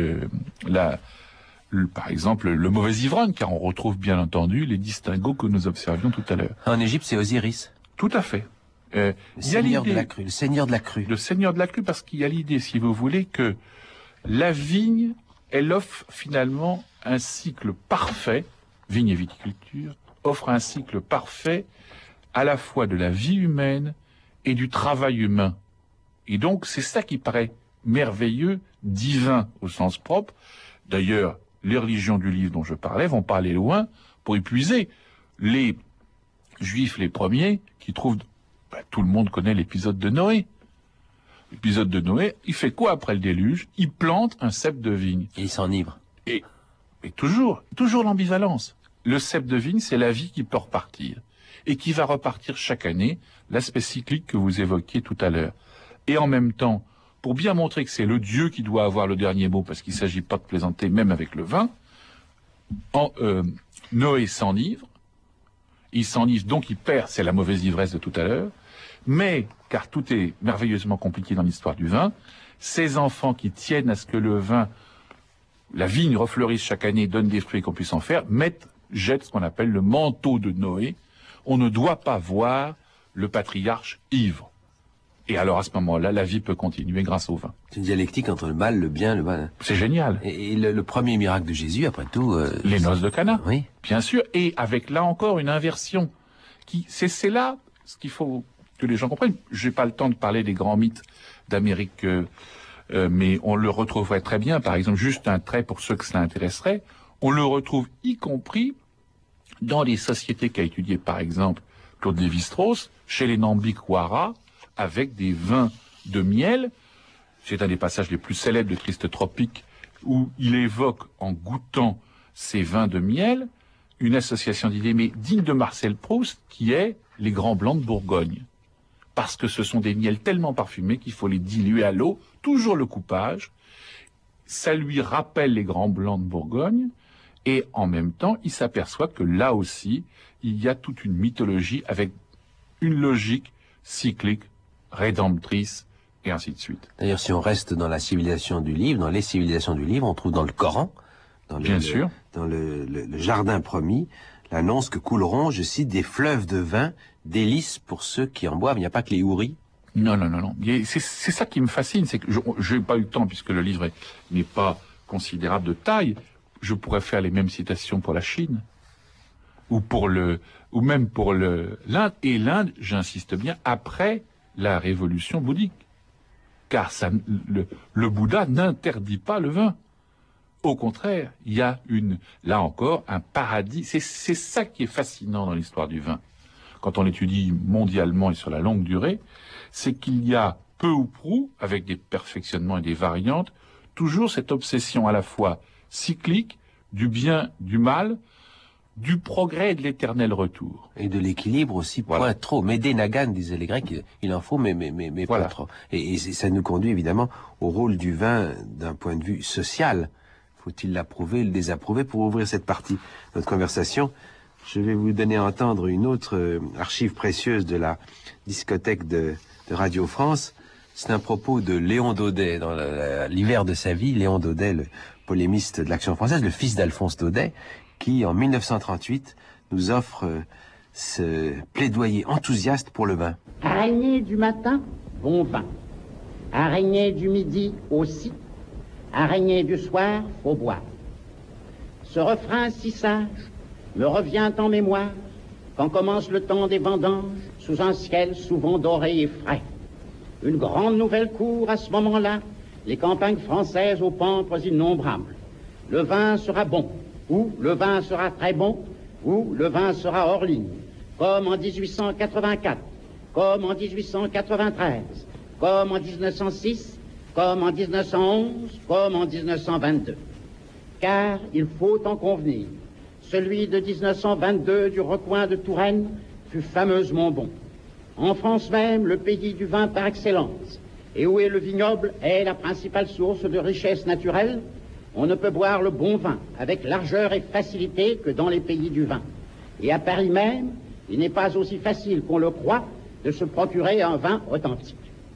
par exemple, le mauvais ivrogne, car on retrouve bien entendu les distinguos que nous observions tout à l'heure. En Égypte, c'est Osiris. Tout à fait. Le seigneur de la crue. Le seigneur de la crue. Le seigneur de la crue, parce qu'il y a l'idée, si vous voulez, que la vigne, elle offre finalement un cycle parfait, vigne et viticulture, offre un cycle parfait à la fois de la vie humaine et du travail humain. Et donc, c'est ça qui paraît merveilleux, divin au sens propre. D'ailleurs, les religions du livre dont je parlais vont pas aller loin pour épuiser les Juifs les premiers qui trouvent... tout le monde connaît l'épisode de Noé. L'épisode de Noé, il fait quoi après le déluge? Il plante un cep de vigne. Et il s'enivre. Et toujours l'ambivalence. Le cep de vigne, c'est la vie qui peut repartir. Et qui va repartir chaque année, l'aspect cyclique que vous évoquiez tout à l'heure. Et en même temps, pour bien montrer que c'est le Dieu qui doit avoir le dernier mot, parce qu'il ne s'agit pas de plaisanter même avec le vin, Noé s'enivre. Il s'enivre, donc il perd, c'est la mauvaise ivresse de tout à l'heure. Mais, car tout est merveilleusement compliqué dans l'histoire du vin, ces enfants qui tiennent à ce que le vin, la vigne refleurisse chaque année, donne des fruits qu'on puisse en faire, jettent ce qu'on appelle le manteau de Noé. On ne doit pas voir le patriarche ivre. Et alors à ce moment-là, la vie peut continuer grâce au vin. C'est une dialectique entre le mal, le bien, le mal. C'est génial. Et le premier miracle de Jésus, après tout... les noces de Cana. Oui. Bien sûr. Et avec là encore une inversion. C'est là ce qu'il faut que les gens comprennent. J'ai pas le temps de parler des grands mythes d'Amérique, mais on le retrouverait très bien. Par exemple, juste un trait pour ceux que cela intéresserait. On le retrouve y compris dans les sociétés qu'a étudiées, par exemple, Claude Lévi-Strauss, chez les Nambikwara, avec des vins de miel. C'est un des passages les plus célèbres de Triste Tropique, où il évoque, en goûtant ces vins de miel, une association d'idées, mais digne de Marcel Proust, qui est les grands blancs de Bourgogne. Parce que ce sont des miels tellement parfumés qu'il faut les diluer à l'eau, toujours le coupage. Ça lui rappelle les grands blancs de Bourgogne, et en même temps, il s'aperçoit que là aussi, il y a toute une mythologie avec une logique cyclique, rédemptrice, et ainsi de suite. D'ailleurs, si on reste dans la civilisation du livre, dans les civilisations du livre, on trouve dans le Coran, dans le jardin promis, l'annonce que couleront, je cite, des fleuves de vin, délices pour ceux qui en boivent. Il n'y a pas que les houris. Non. C'est ça qui me fascine, c'est que je n'ai pas eu le temps, puisque le livre n'est pas considérable de taille. Je pourrais faire les mêmes citations pour la Chine, ou même pour l'Inde. Et l'Inde, j'insiste bien, après la révolution bouddhique. Car le Bouddha n'interdit pas le vin. Au contraire, il y a là encore, un paradis. C'est ça qui est fascinant dans l'histoire du vin. Quand on l'étudie mondialement et sur la longue durée, c'est qu'il y a peu ou prou, avec des perfectionnements et des variantes, toujours cette obsession à la fois cyclique, du bien, du mal, du progrès et de l'éternel retour. Et de l'équilibre aussi, point trop. Médé Nagan, disaient les Grecs, il en faut, mais voilà. Pas trop. Et ça nous conduit évidemment au rôle du vin d'un point de vue social. Faut-il l'approuver, le désapprouver? Pour ouvrir cette partie de notre conversation, je vais vous donner à entendre une autre archive précieuse de la discothèque de Radio France. C'est un propos de Léon Daudet, dans l'hiver de sa vie. Léon Daudet, le polémiste de l'Action française, le fils d'Alphonse Daudet, qui, en 1938, nous offre ce plaidoyer enthousiaste pour le vin. Araignée du matin, bon vin. Araignée du midi aussi. Araignée du soir, faut boire. Ce refrain si sage me revient en mémoire quand commence le temps des vendanges sous un ciel souvent doré et frais. Une grande nouvelle court à ce moment-là, les campagnes françaises aux pampres innombrables. Le vin sera bon, ou le vin sera très bon, ou le vin sera hors ligne, comme en 1884, comme en 1893, comme en 1906, comme en 1911, comme en 1922. Car il faut en convenir, celui de 1922 du recoin de Touraine fut fameusement bon. En France même, le pays du vin par excellence, et où est le vignoble est la principale source de richesse naturelle, on ne peut boire le bon vin avec largeur et facilité que dans les pays du vin. Et à Paris même, il n'est pas aussi facile qu'on le croit de se procurer un vin authentique.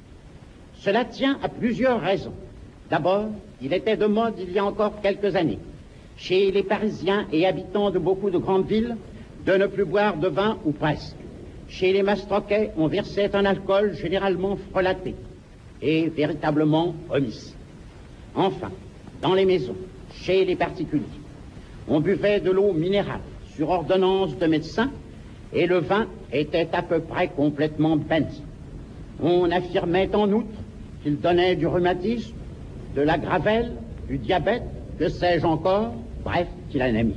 Cela tient à plusieurs raisons. D'abord, il était de mode il y a encore quelques années, chez les Parisiens et habitants de beaucoup de grandes villes, de ne plus boire de vin ou presque. Chez les Mastroquets, on versait un alcool généralement frelaté et véritablement homicide. Enfin, dans les maisons, chez les particuliers, on buvait de l'eau minérale sur ordonnance de médecins et le vin était à peu près complètement banni. On affirmait en outre qu'il donnait du rhumatisme, de la gravelle, du diabète, que sais-je encore, bref, qu'il en aimait.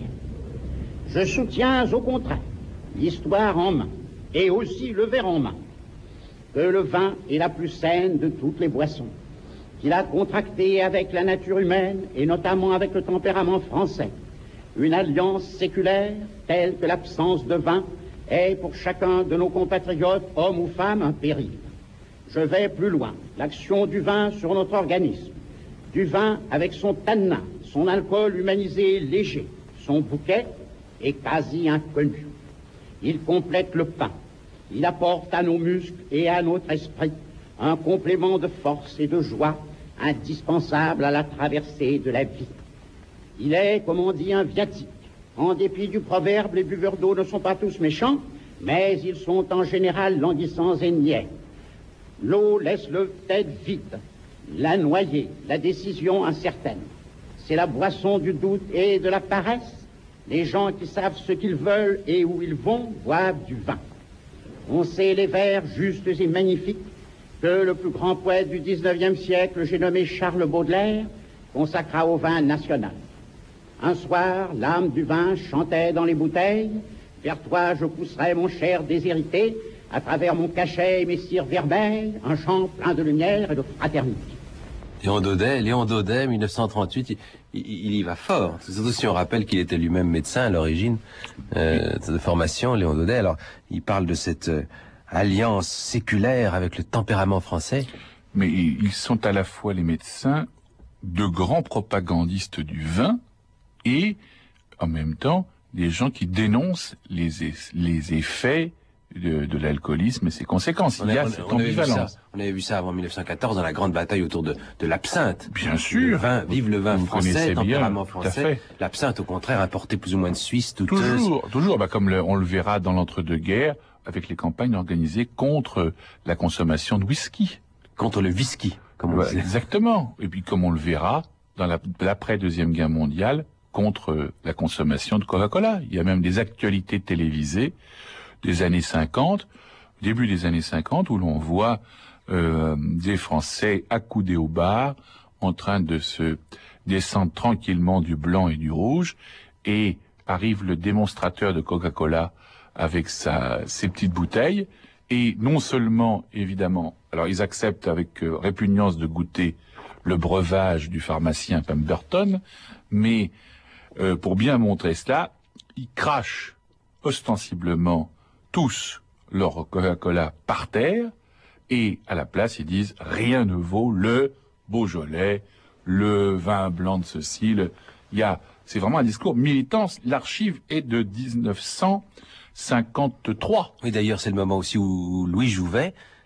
Je soutiens au contraire, l'histoire en main, et aussi le verre en main, que le vin est la plus saine de toutes les boissons, qu'il a contracté avec la nature humaine, et notamment avec le tempérament français, une alliance séculaire telle que l'absence de vin est pour chacun de nos compatriotes, hommes ou femmes, un péril. Je vais plus loin, l'action du vin sur notre organisme, du vin avec son tanin, son alcool humanisé léger, son bouquet est quasi inconnu. Il complète le pain, il apporte à nos muscles et à notre esprit un complément de force et de joie indispensable à la traversée de la vie. Il est, comme on dit, un viatique. En dépit du proverbe, les buveurs d'eau ne sont pas tous méchants, mais ils sont en général languissants et niais. L'eau laisse le tête vide, la noyer, la décision incertaine. C'est la boisson du doute et de la paresse. Les gens qui savent ce qu'ils veulent et où ils vont boivent du vin. On sait les vers justes et magnifiques que le plus grand poète du 19e siècle, j'ai nommé Charles Baudelaire, consacra au vin national. Un soir, l'âme du vin chantait dans les bouteilles. Vers toi je pousserai, mon cher déshérité, à travers mon cachet et mes cires vermeilles, un chant plein de lumière et de fraternité. Léon Daudet, 1938, il y va fort. Surtout si on rappelle qu'il était lui-même médecin à l'origine de formation, Léon Daudet. Alors, il parle de cette alliance séculaire avec le tempérament français. Mais ils sont à la fois les médecins, de grands propagandistes du vin, et en même temps des gens qui dénoncent les effets de l'alcoolisme et ses conséquences. Il y a cette ambivalence. On avait vu ça avant 1914 dans la grande bataille autour de l'absinthe. Bien sûr. Vive le vin français, tempérament bien, français. L'absinthe, au contraire, importé plus ou moins de Suisse, douteuse. Toujours. Comme on le verra dans l'entre-deux-guerres, avec les campagnes organisées contre la consommation de whisky. Contre le whisky, comme on dit. Exactement. Et puis comme on le verra dans l'après-deuxième guerre mondiale, contre la consommation de Coca-Cola. Il y a même des actualités télévisées des années 50, début des années 50, où l'on voit des Français accoudés au bar, en train de se descendre tranquillement du blanc et du rouge, et arrive le démonstrateur de Coca-Cola avec ses petites bouteilles, et non seulement, évidemment, alors ils acceptent avec répugnance de goûter le breuvage du pharmacien Pemberton, mais pour bien montrer cela, ils crachent ostensiblement tous leur Coca-Cola par terre, et à la place ils disent rien ne vaut le Beaujolais, le vin blanc de ceci. C'est vraiment un discours militant. L'archive est de 1953. Oui, d'ailleurs, c'est le moment aussi où Louis Jouvet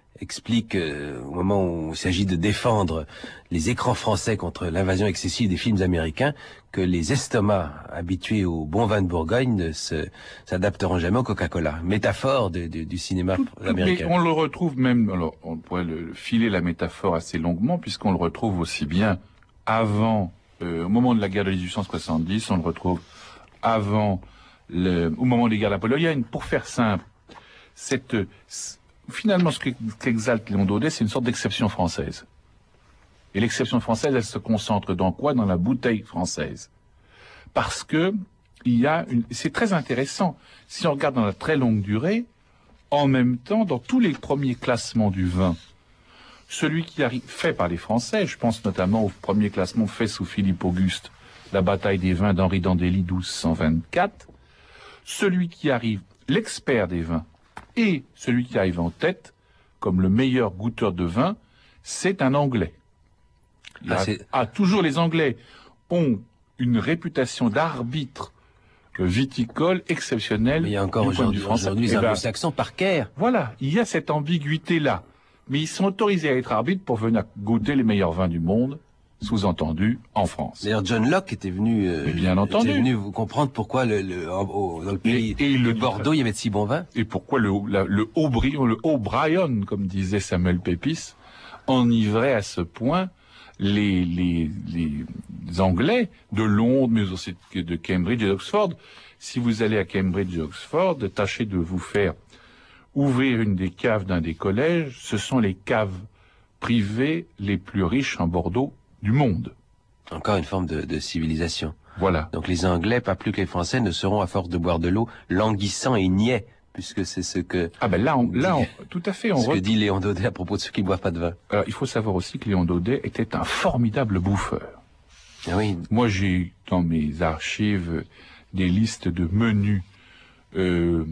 explique, au moment où il s'agit de défendre les écrans français contre l'invasion excessive des films américains, que les estomacs habitués au bon vin de Bourgogne ne s'adapteront jamais au Coca-Cola. Métaphore du cinéma américain. Mais on le retrouve même, alors on pourrait filer la métaphore assez longuement, puisqu'on le retrouve aussi bien avant, au moment de la guerre de 1870, on le retrouve avant, au moment des guerres napoléoniennes. Pour faire simple, finalement, ce qu'exalte Léon Daudet, c'est une sorte d'exception française. Et l'exception française, elle se concentre dans quoi? Dans la bouteille française. Parce que c'est très intéressant. Si on regarde dans la très longue durée, en même temps, dans tous les premiers classements du vin, celui qui arrive, fait par les Français, je pense notamment au premier classement fait sous Philippe Auguste, la bataille des vins d'Henri d'Andély 1224, celui qui arrive, l'expert des vins, et celui qui arrive en tête, comme le meilleur goûteur de vin, c'est un Anglais. Toujours les Anglais ont une réputation d'arbitre viticole exceptionnelle. Mais il y a encore aujourd'hui les anglo-saxons par Caire. Voilà, il y a cette ambiguïté-là. Mais ils sont autorisés à être arbitres pour venir goûter les meilleurs vins du monde, sous-entendu en France. D'ailleurs, John Locke était venu, était venu vous comprendre pourquoi dans le pays de Bordeaux, il y avait de si bons vins. Et pourquoi le O'Brien, comme disait Samuel Pepys, enivrait à ce point les Anglais de Londres, mais aussi de Cambridge et d'Oxford. Si vous allez à Cambridge et Oxford, tâchez de vous faire ouvrir une des caves d'un des collèges. Ce sont les caves privées les plus riches en Bordeaux du monde. Encore une forme de civilisation. Voilà. Donc les Anglais, pas plus que les Français, ne seront à force de boire de l'eau languissants et niais, puisque c'est ce que... Ah ben tout à fait. Ce que dit Léon Daudet à propos de ceux qui ne boivent pas de vin. Alors, il faut savoir aussi que Léon Daudet était un formidable bouffeur. Ah oui. Moi, j'ai dans mes archives des listes de menus. Je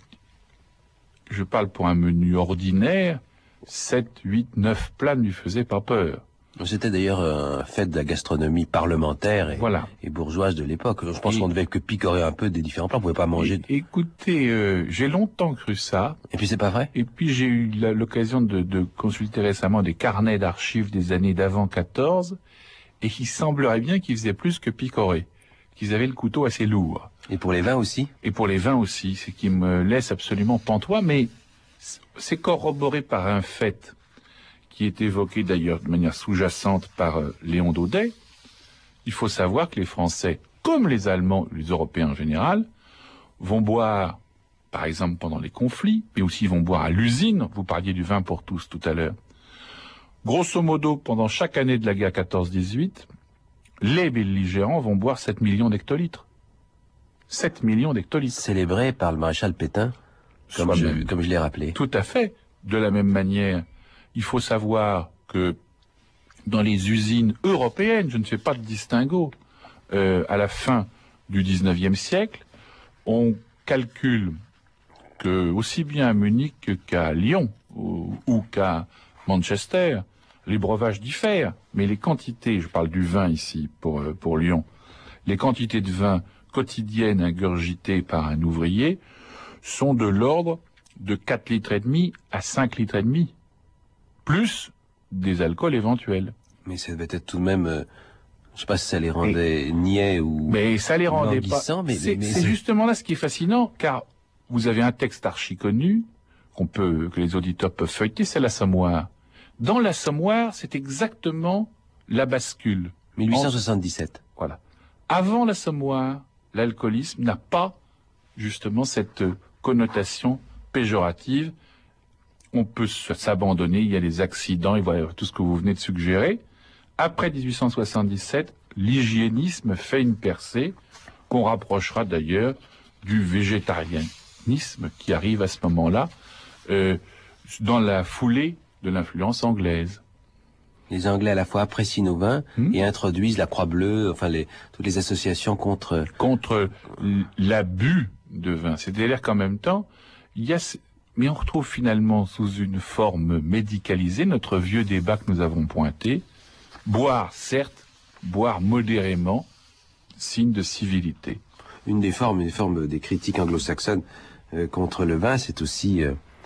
parle pour un menu ordinaire, 7, 8, 9 plats ne lui faisaient pas peur. C'était d'ailleurs un fait de la gastronomie parlementaire et bourgeoise de l'époque. Je pense qu'on devait que picorer un peu des différents plats, on pouvait pas manger. Écoutez, j'ai longtemps cru ça. Et puis c'est pas vrai. Et puis j'ai eu l'occasion de consulter récemment des carnets d'archives des années d'avant 14, et il semblerait bien qu'ils faisaient plus que picorer, qu'ils avaient le couteau assez lourd. Et pour les vins aussi. Et pour les vins aussi, ce qui me laisse absolument pantois, mais c'est corroboré par un fait qui est évoqué d'ailleurs de manière sous-jacente par Léon Daudet. Il faut savoir que les Français, comme les Allemands, les Européens en général, vont boire, par exemple pendant les conflits, mais aussi vont boire à l'usine. Vous parliez du vin pour tous tout à l'heure. Grosso modo, pendant chaque année de la guerre 14-18, les belligérants vont boire 7 millions d'hectolitres. 7 millions d'hectolitres. Célébré par le maréchal Pétain, comme je l'ai rappelé. Tout à fait. De la même manière, il faut savoir que dans les usines européennes, je ne fais pas de distinguo, à la fin du 19e siècle, on calcule que aussi bien à Munich qu'à Lyon ou qu'à Manchester, les breuvages diffèrent, mais les quantités, je parle du vin ici pour Lyon, les quantités de vin quotidiennes ingurgitées par un ouvrier sont de l'ordre de 4,5 litres à 5,5 litres, plus des alcools éventuels. Mais ça devait être tout de même, je sais pas si ça les rendait niais ou... Mais ça les rendait pas. C'est justement là ce qui est fascinant, car vous avez un texte archi connu, que les auditeurs peuvent feuilleter, c'est l'Assommoir. Dans l'Assommoir, c'est exactement la bascule. 1877. Voilà. Avant l'Assommoir, l'alcoolisme n'a pas justement cette connotation péjorative. On peut s'abandonner, il y a des accidents, il va y avoir tout ce que vous venez de suggérer. Après 1877, l'hygiénisme fait une percée qu'on rapprochera d'ailleurs du végétarianisme qui arrive à ce moment-là, dans la foulée de l'influence anglaise. Les Anglais à la fois apprécient nos vins et introduisent la Croix-Bleue, enfin toutes les associations contre l'abus de vin. C'est-à-dire qu'en même temps, mais on retrouve finalement sous une forme médicalisée notre vieux débat que nous avons pointé. Boire, certes, boire modérément, signe de civilité. Une des formes des critiques anglo-saxonnes contre le vin, c'est aussi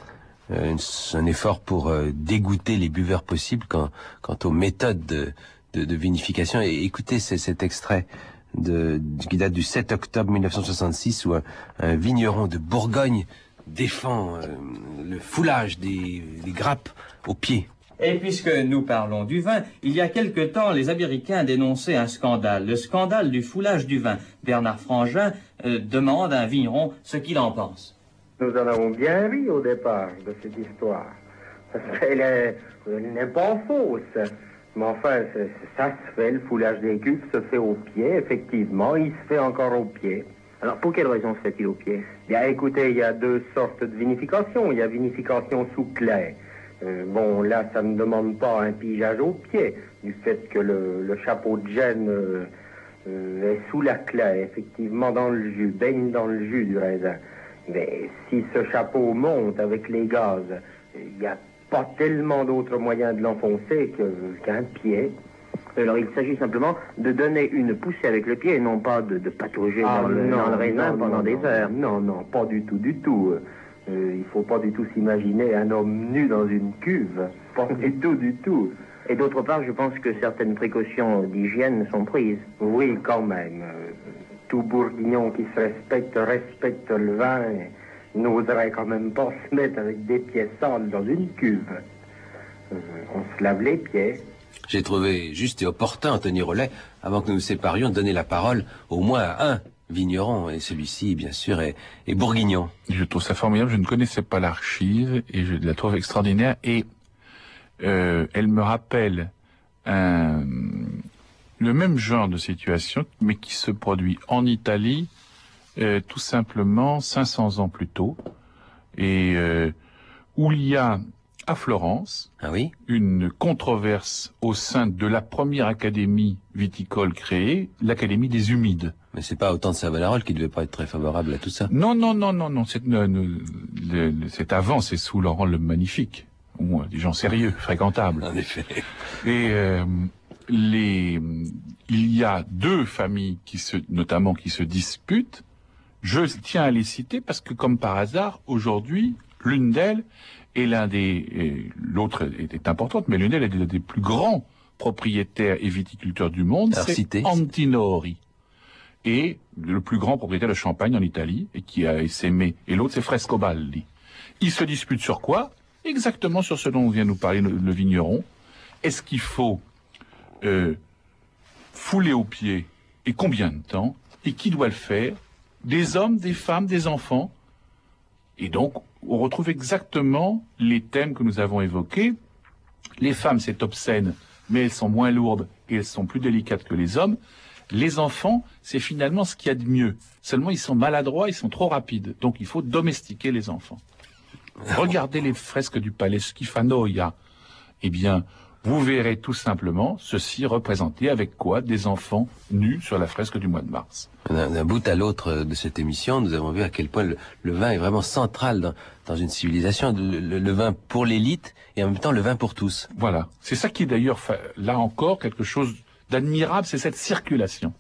un effort pour dégoûter les buveurs possibles quant aux méthodes de vinification. Et écoutez cet extrait qui date du 7 octobre 1966 où un vigneron de Bourgogne défend le foulage des grappes au pied. Et puisque nous parlons du vin, il y a quelque temps, les Américains dénonçaient un scandale, le scandale du foulage du vin. Bernard Frangin demande à un vigneron ce qu'il en pense. Nous en avons bien ri au départ de cette histoire, parce qu'elle n'est pas fausse. Mais enfin, ça se fait, le foulage des cuves se fait au pied, effectivement, il se fait encore au pied. Alors, pour quelle raison se fait-il au pied? Bien, écoutez, il y a deux sortes de vinification. Il y a vinification sous clé. Bon, là, ça ne demande pas un pigeage au pied, du fait que le chapeau de gêne est sous la clé, effectivement, dans le jus, baigne dans le jus du raisin. Mais si ce chapeau monte avec les gaz, il n'y a pas tellement d'autres moyens de l'enfoncer qu'un pied. Alors il s'agit simplement de donner une poussée avec le pied et non pas de patauger dans le raisin pendant des heures. Non, pas du tout. Il faut pas du tout s'imaginer un homme nu dans une cuve. Pas du tout. Et d'autre part, je pense que certaines précautions d'hygiène sont prises. Oui, quand même. Tout bourguignon qui se respecte le vin, n'oserait quand même pas se mettre avec des pieds sales dans une cuve. On se lave les pieds. J'ai trouvé juste et opportun, Anthony Rollet, avant que nous nous séparions, de donner la parole au moins à un vigneron, et celui-ci, bien sûr, est bourguignon. Je trouve ça formidable, je ne connaissais pas l'archive, et je la trouve extraordinaire, et elle me rappelle le même genre de situation, mais qui se produit en Italie, tout simplement 500 ans plus tôt, et où il y a à Florence une controverse au sein de la première académie viticole créée, l'Académie des Humides. Mais c'est pas autant de Savonarola qui devait pas être très favorable à tout ça. Non, c'est avant, c'est sous Laurent le Magnifique, ou des gens sérieux, fréquentables. En effet. Et il y a deux familles qui se disputent. Je tiens à les citer parce que, comme par hasard, aujourd'hui, l'une d'elles est l'autre est importante, mais l'une d'elles est l'un des plus grands propriétaires et viticulteurs du monde, c'est Antinori. Et le plus grand propriétaire de champagne en Italie, et qui a essaimé, et l'autre c'est Frescobaldi. Ils se disputent sur quoi? Exactement sur ce dont vient nous parler le vigneron. Est-ce qu'il faut fouler au pied, et combien de temps, et qui doit le faire? Des hommes, des femmes, des enfants. Et donc, on retrouve exactement les thèmes que nous avons évoqués. Les femmes, c'est obscène, mais elles sont moins lourdes et elles sont plus délicates que les hommes. Les enfants, c'est finalement ce qu'il y a de mieux. Seulement, ils sont maladroits, ils sont trop rapides. Donc, il faut domestiquer les enfants. Regardez les fresques du palais Schifanoia. Eh bien, vous verrez tout simplement ceci représenté avec quoi? Des enfants nus sur la fresque du mois de mars. D'un bout à l'autre de cette émission, nous avons vu à quel point le vin est vraiment central dans une civilisation. Le vin pour l'élite et en même temps le vin pour tous. Voilà. C'est ça qui est d'ailleurs, là encore, quelque chose d'admirable, c'est cette circulation.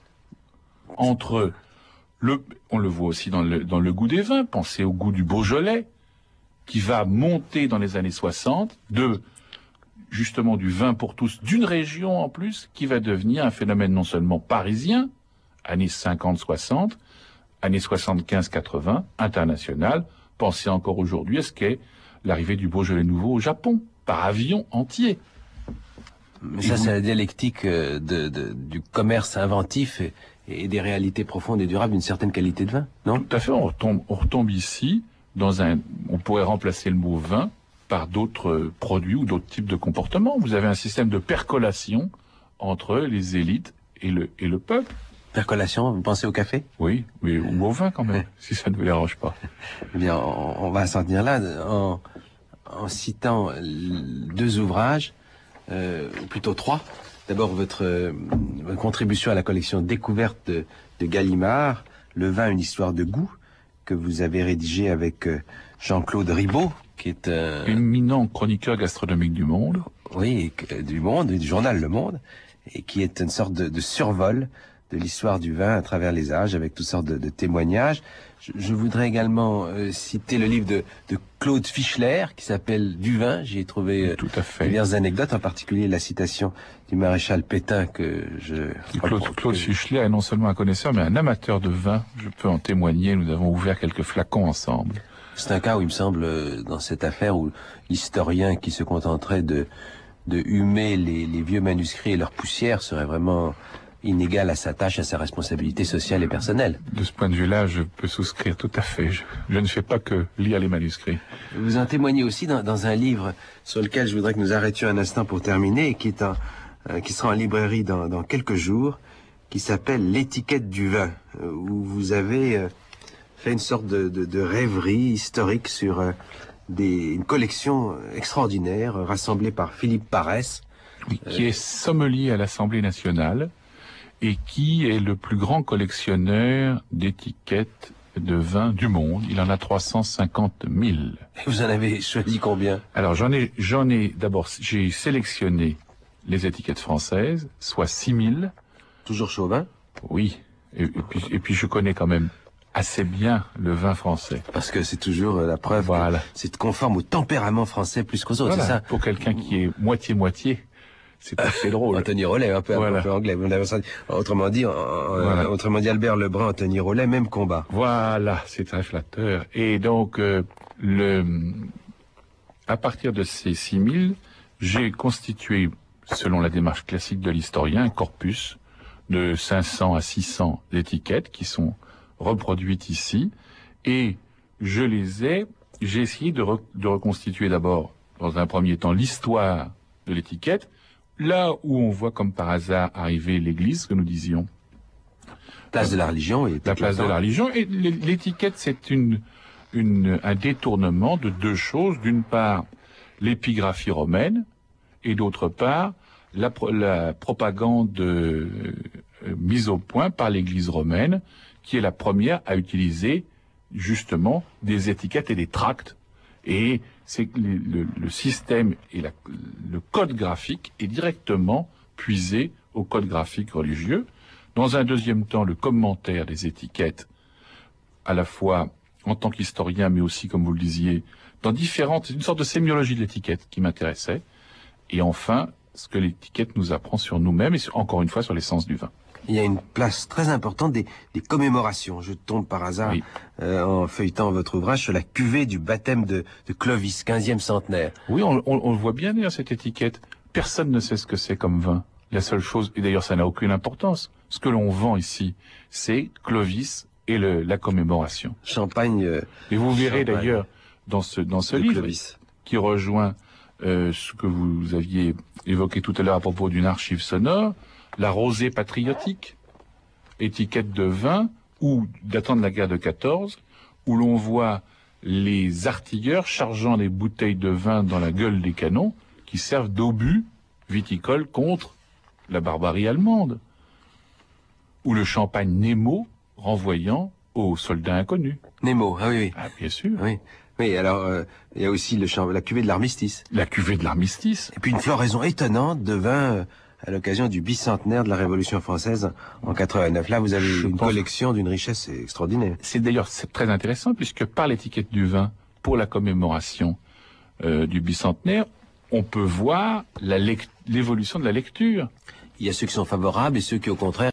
Entre on le voit aussi dans le goût des vins, pensez au goût du Beaujolais, qui va monter dans les années 60, justement du vin pour tous, d'une région en plus, qui va devenir un phénomène non seulement parisien, années 50-60, années 75-80, international. Pensez encore aujourd'hui à ce qu'est l'arrivée du Beaujolais nouveau au Japon, par avion entier. Mais ça, c'est la dialectique du commerce inventif et des réalités profondes et durables d'une certaine qualité de vin, non? Tout à fait, on retombe ici on pourrait remplacer le mot vin par d'autres produits ou d'autres types de comportements. Vous avez un système de percolation entre les élites et le peuple. Percolation, vous pensez au café? Oui, ou au vin quand même, si ça ne vous dérange pas. Eh bien, on va s'en tenir là en citant deux ouvrages, ou plutôt trois. D'abord, votre contribution à la collection Découverte de Gallimard, Le vin, une histoire de goût, que vous avez rédigé avec Jean-Claude Ribaud, qui est éminent chroniqueur gastronomique du Monde. Oui, du Monde, du journal Le Monde, et qui est une sorte de survol l'histoire du vin à travers les âges, avec toutes sortes de témoignages. Je voudrais également citer le livre de Claude Fischler qui s'appelle Du vin. J'y ai trouvé diverses anecdotes, en particulier la citation du maréchal Pétain que Claude Fischler est non seulement un connaisseur, mais un amateur de vin. Je peux en témoigner, nous avons ouvert quelques flacons ensemble. C'est un cas où il me semble, dans cette affaire, où l'historien qui se contenterait de humer les vieux manuscrits et leur poussière serait vraiment inégal à sa tâche, à sa responsabilité sociale et personnelle. De ce point de vue-là, je peux souscrire tout à fait. Je ne fais pas que lire les manuscrits. Vous en témoignez aussi dans un livre sur lequel je voudrais que nous arrêtions un instant pour terminer, et qui sera en librairie dans quelques jours, qui s'appelle L'étiquette du vin, où vous avez fait une sorte de rêverie historique sur une collection extraordinaire rassemblée par Philippe Paresse. Oui, qui est sommelier à l'Assemblée nationale et qui est le plus grand collectionneur d'étiquettes de vin du monde. Il en a 350 000. Et vous en avez choisi combien? Alors d'abord, j'ai sélectionné les étiquettes françaises, soit 6 000. Toujours chauvin? Oui. Et puis je connais quand même assez bien le vin français. Parce que c'est toujours la preuve. Voilà. C'est conforme au tempérament français plus qu'aux autres, voilà. C'est ça? Pour quelqu'un qui est moitié-moitié, c'est assez drôle. Anthony Rollet, un peu anglais. Autrement dit, Albert Lebrun, Anthony Rollet, même combat. Voilà, c'est très flatteur. Et donc, à partir de ces 6 000, j'ai constitué, selon la démarche classique de l'historien, un corpus de 500 à 600 étiquettes qui sont reproduites ici. Et j'ai essayé de reconstituer d'abord, dans un premier temps, l'histoire de l'étiquette, là où on voit comme par hasard arriver l'église, que nous disions. Place de la religion. La place de la religion. Et l'étiquette, c'est un détournement de deux choses. D'une part, l'épigraphie romaine, et d'autre part, la propagande mise au point par l'église romaine, qui est la première à utiliser justement des étiquettes et des tracts. Et c'est le système et le code graphique est directement puisé au code graphique religieux. Dans un deuxième temps, le commentaire des étiquettes, à la fois en tant qu'historien, mais aussi, comme vous le disiez, une sorte de sémiologie de l'étiquette qui m'intéressait. Et enfin, ce que l'étiquette nous apprend sur nous-mêmes et encore une fois sur l'essence du vin. Il y a une place très importante des commémorations. Je tombe par hasard en feuilletant votre ouvrage sur la cuvée du baptême de Clovis, 15e centenaire. Oui, on le voit bien d'ailleurs cette étiquette. Personne ne sait ce que c'est comme vin. La seule chose, et d'ailleurs ça n'a aucune importance, ce que l'on vend ici, c'est Clovis et la commémoration. Champagne. Et vous verrez d'ailleurs dans ce livre Clovis, qui rejoint ce que vous aviez évoqué tout à l'heure à propos d'une archive sonore, la rosée patriotique, étiquette de vin, ou datant de la guerre de 14, où l'on voit les artilleurs chargeant les bouteilles de vin dans la gueule des canons, qui servent d'obus viticoles contre la barbarie allemande. Ou le champagne Nemo, renvoyant aux soldats inconnus. Nemo, ah oui. Ah, bien sûr. Oui, alors il y a aussi la cuvée de l'armistice. La cuvée de l'armistice. Et puis une floraison étonnante de vins à l'occasion du bicentenaire de la Révolution française en 89. Là, vous avez une collection d'une richesse extraordinaire. C'est d'ailleurs très intéressant, puisque par l'étiquette du vin, pour la commémoration du bicentenaire, on peut voir l'évolution de la lecture. Il y a ceux qui sont favorables et ceux qui, au contraire,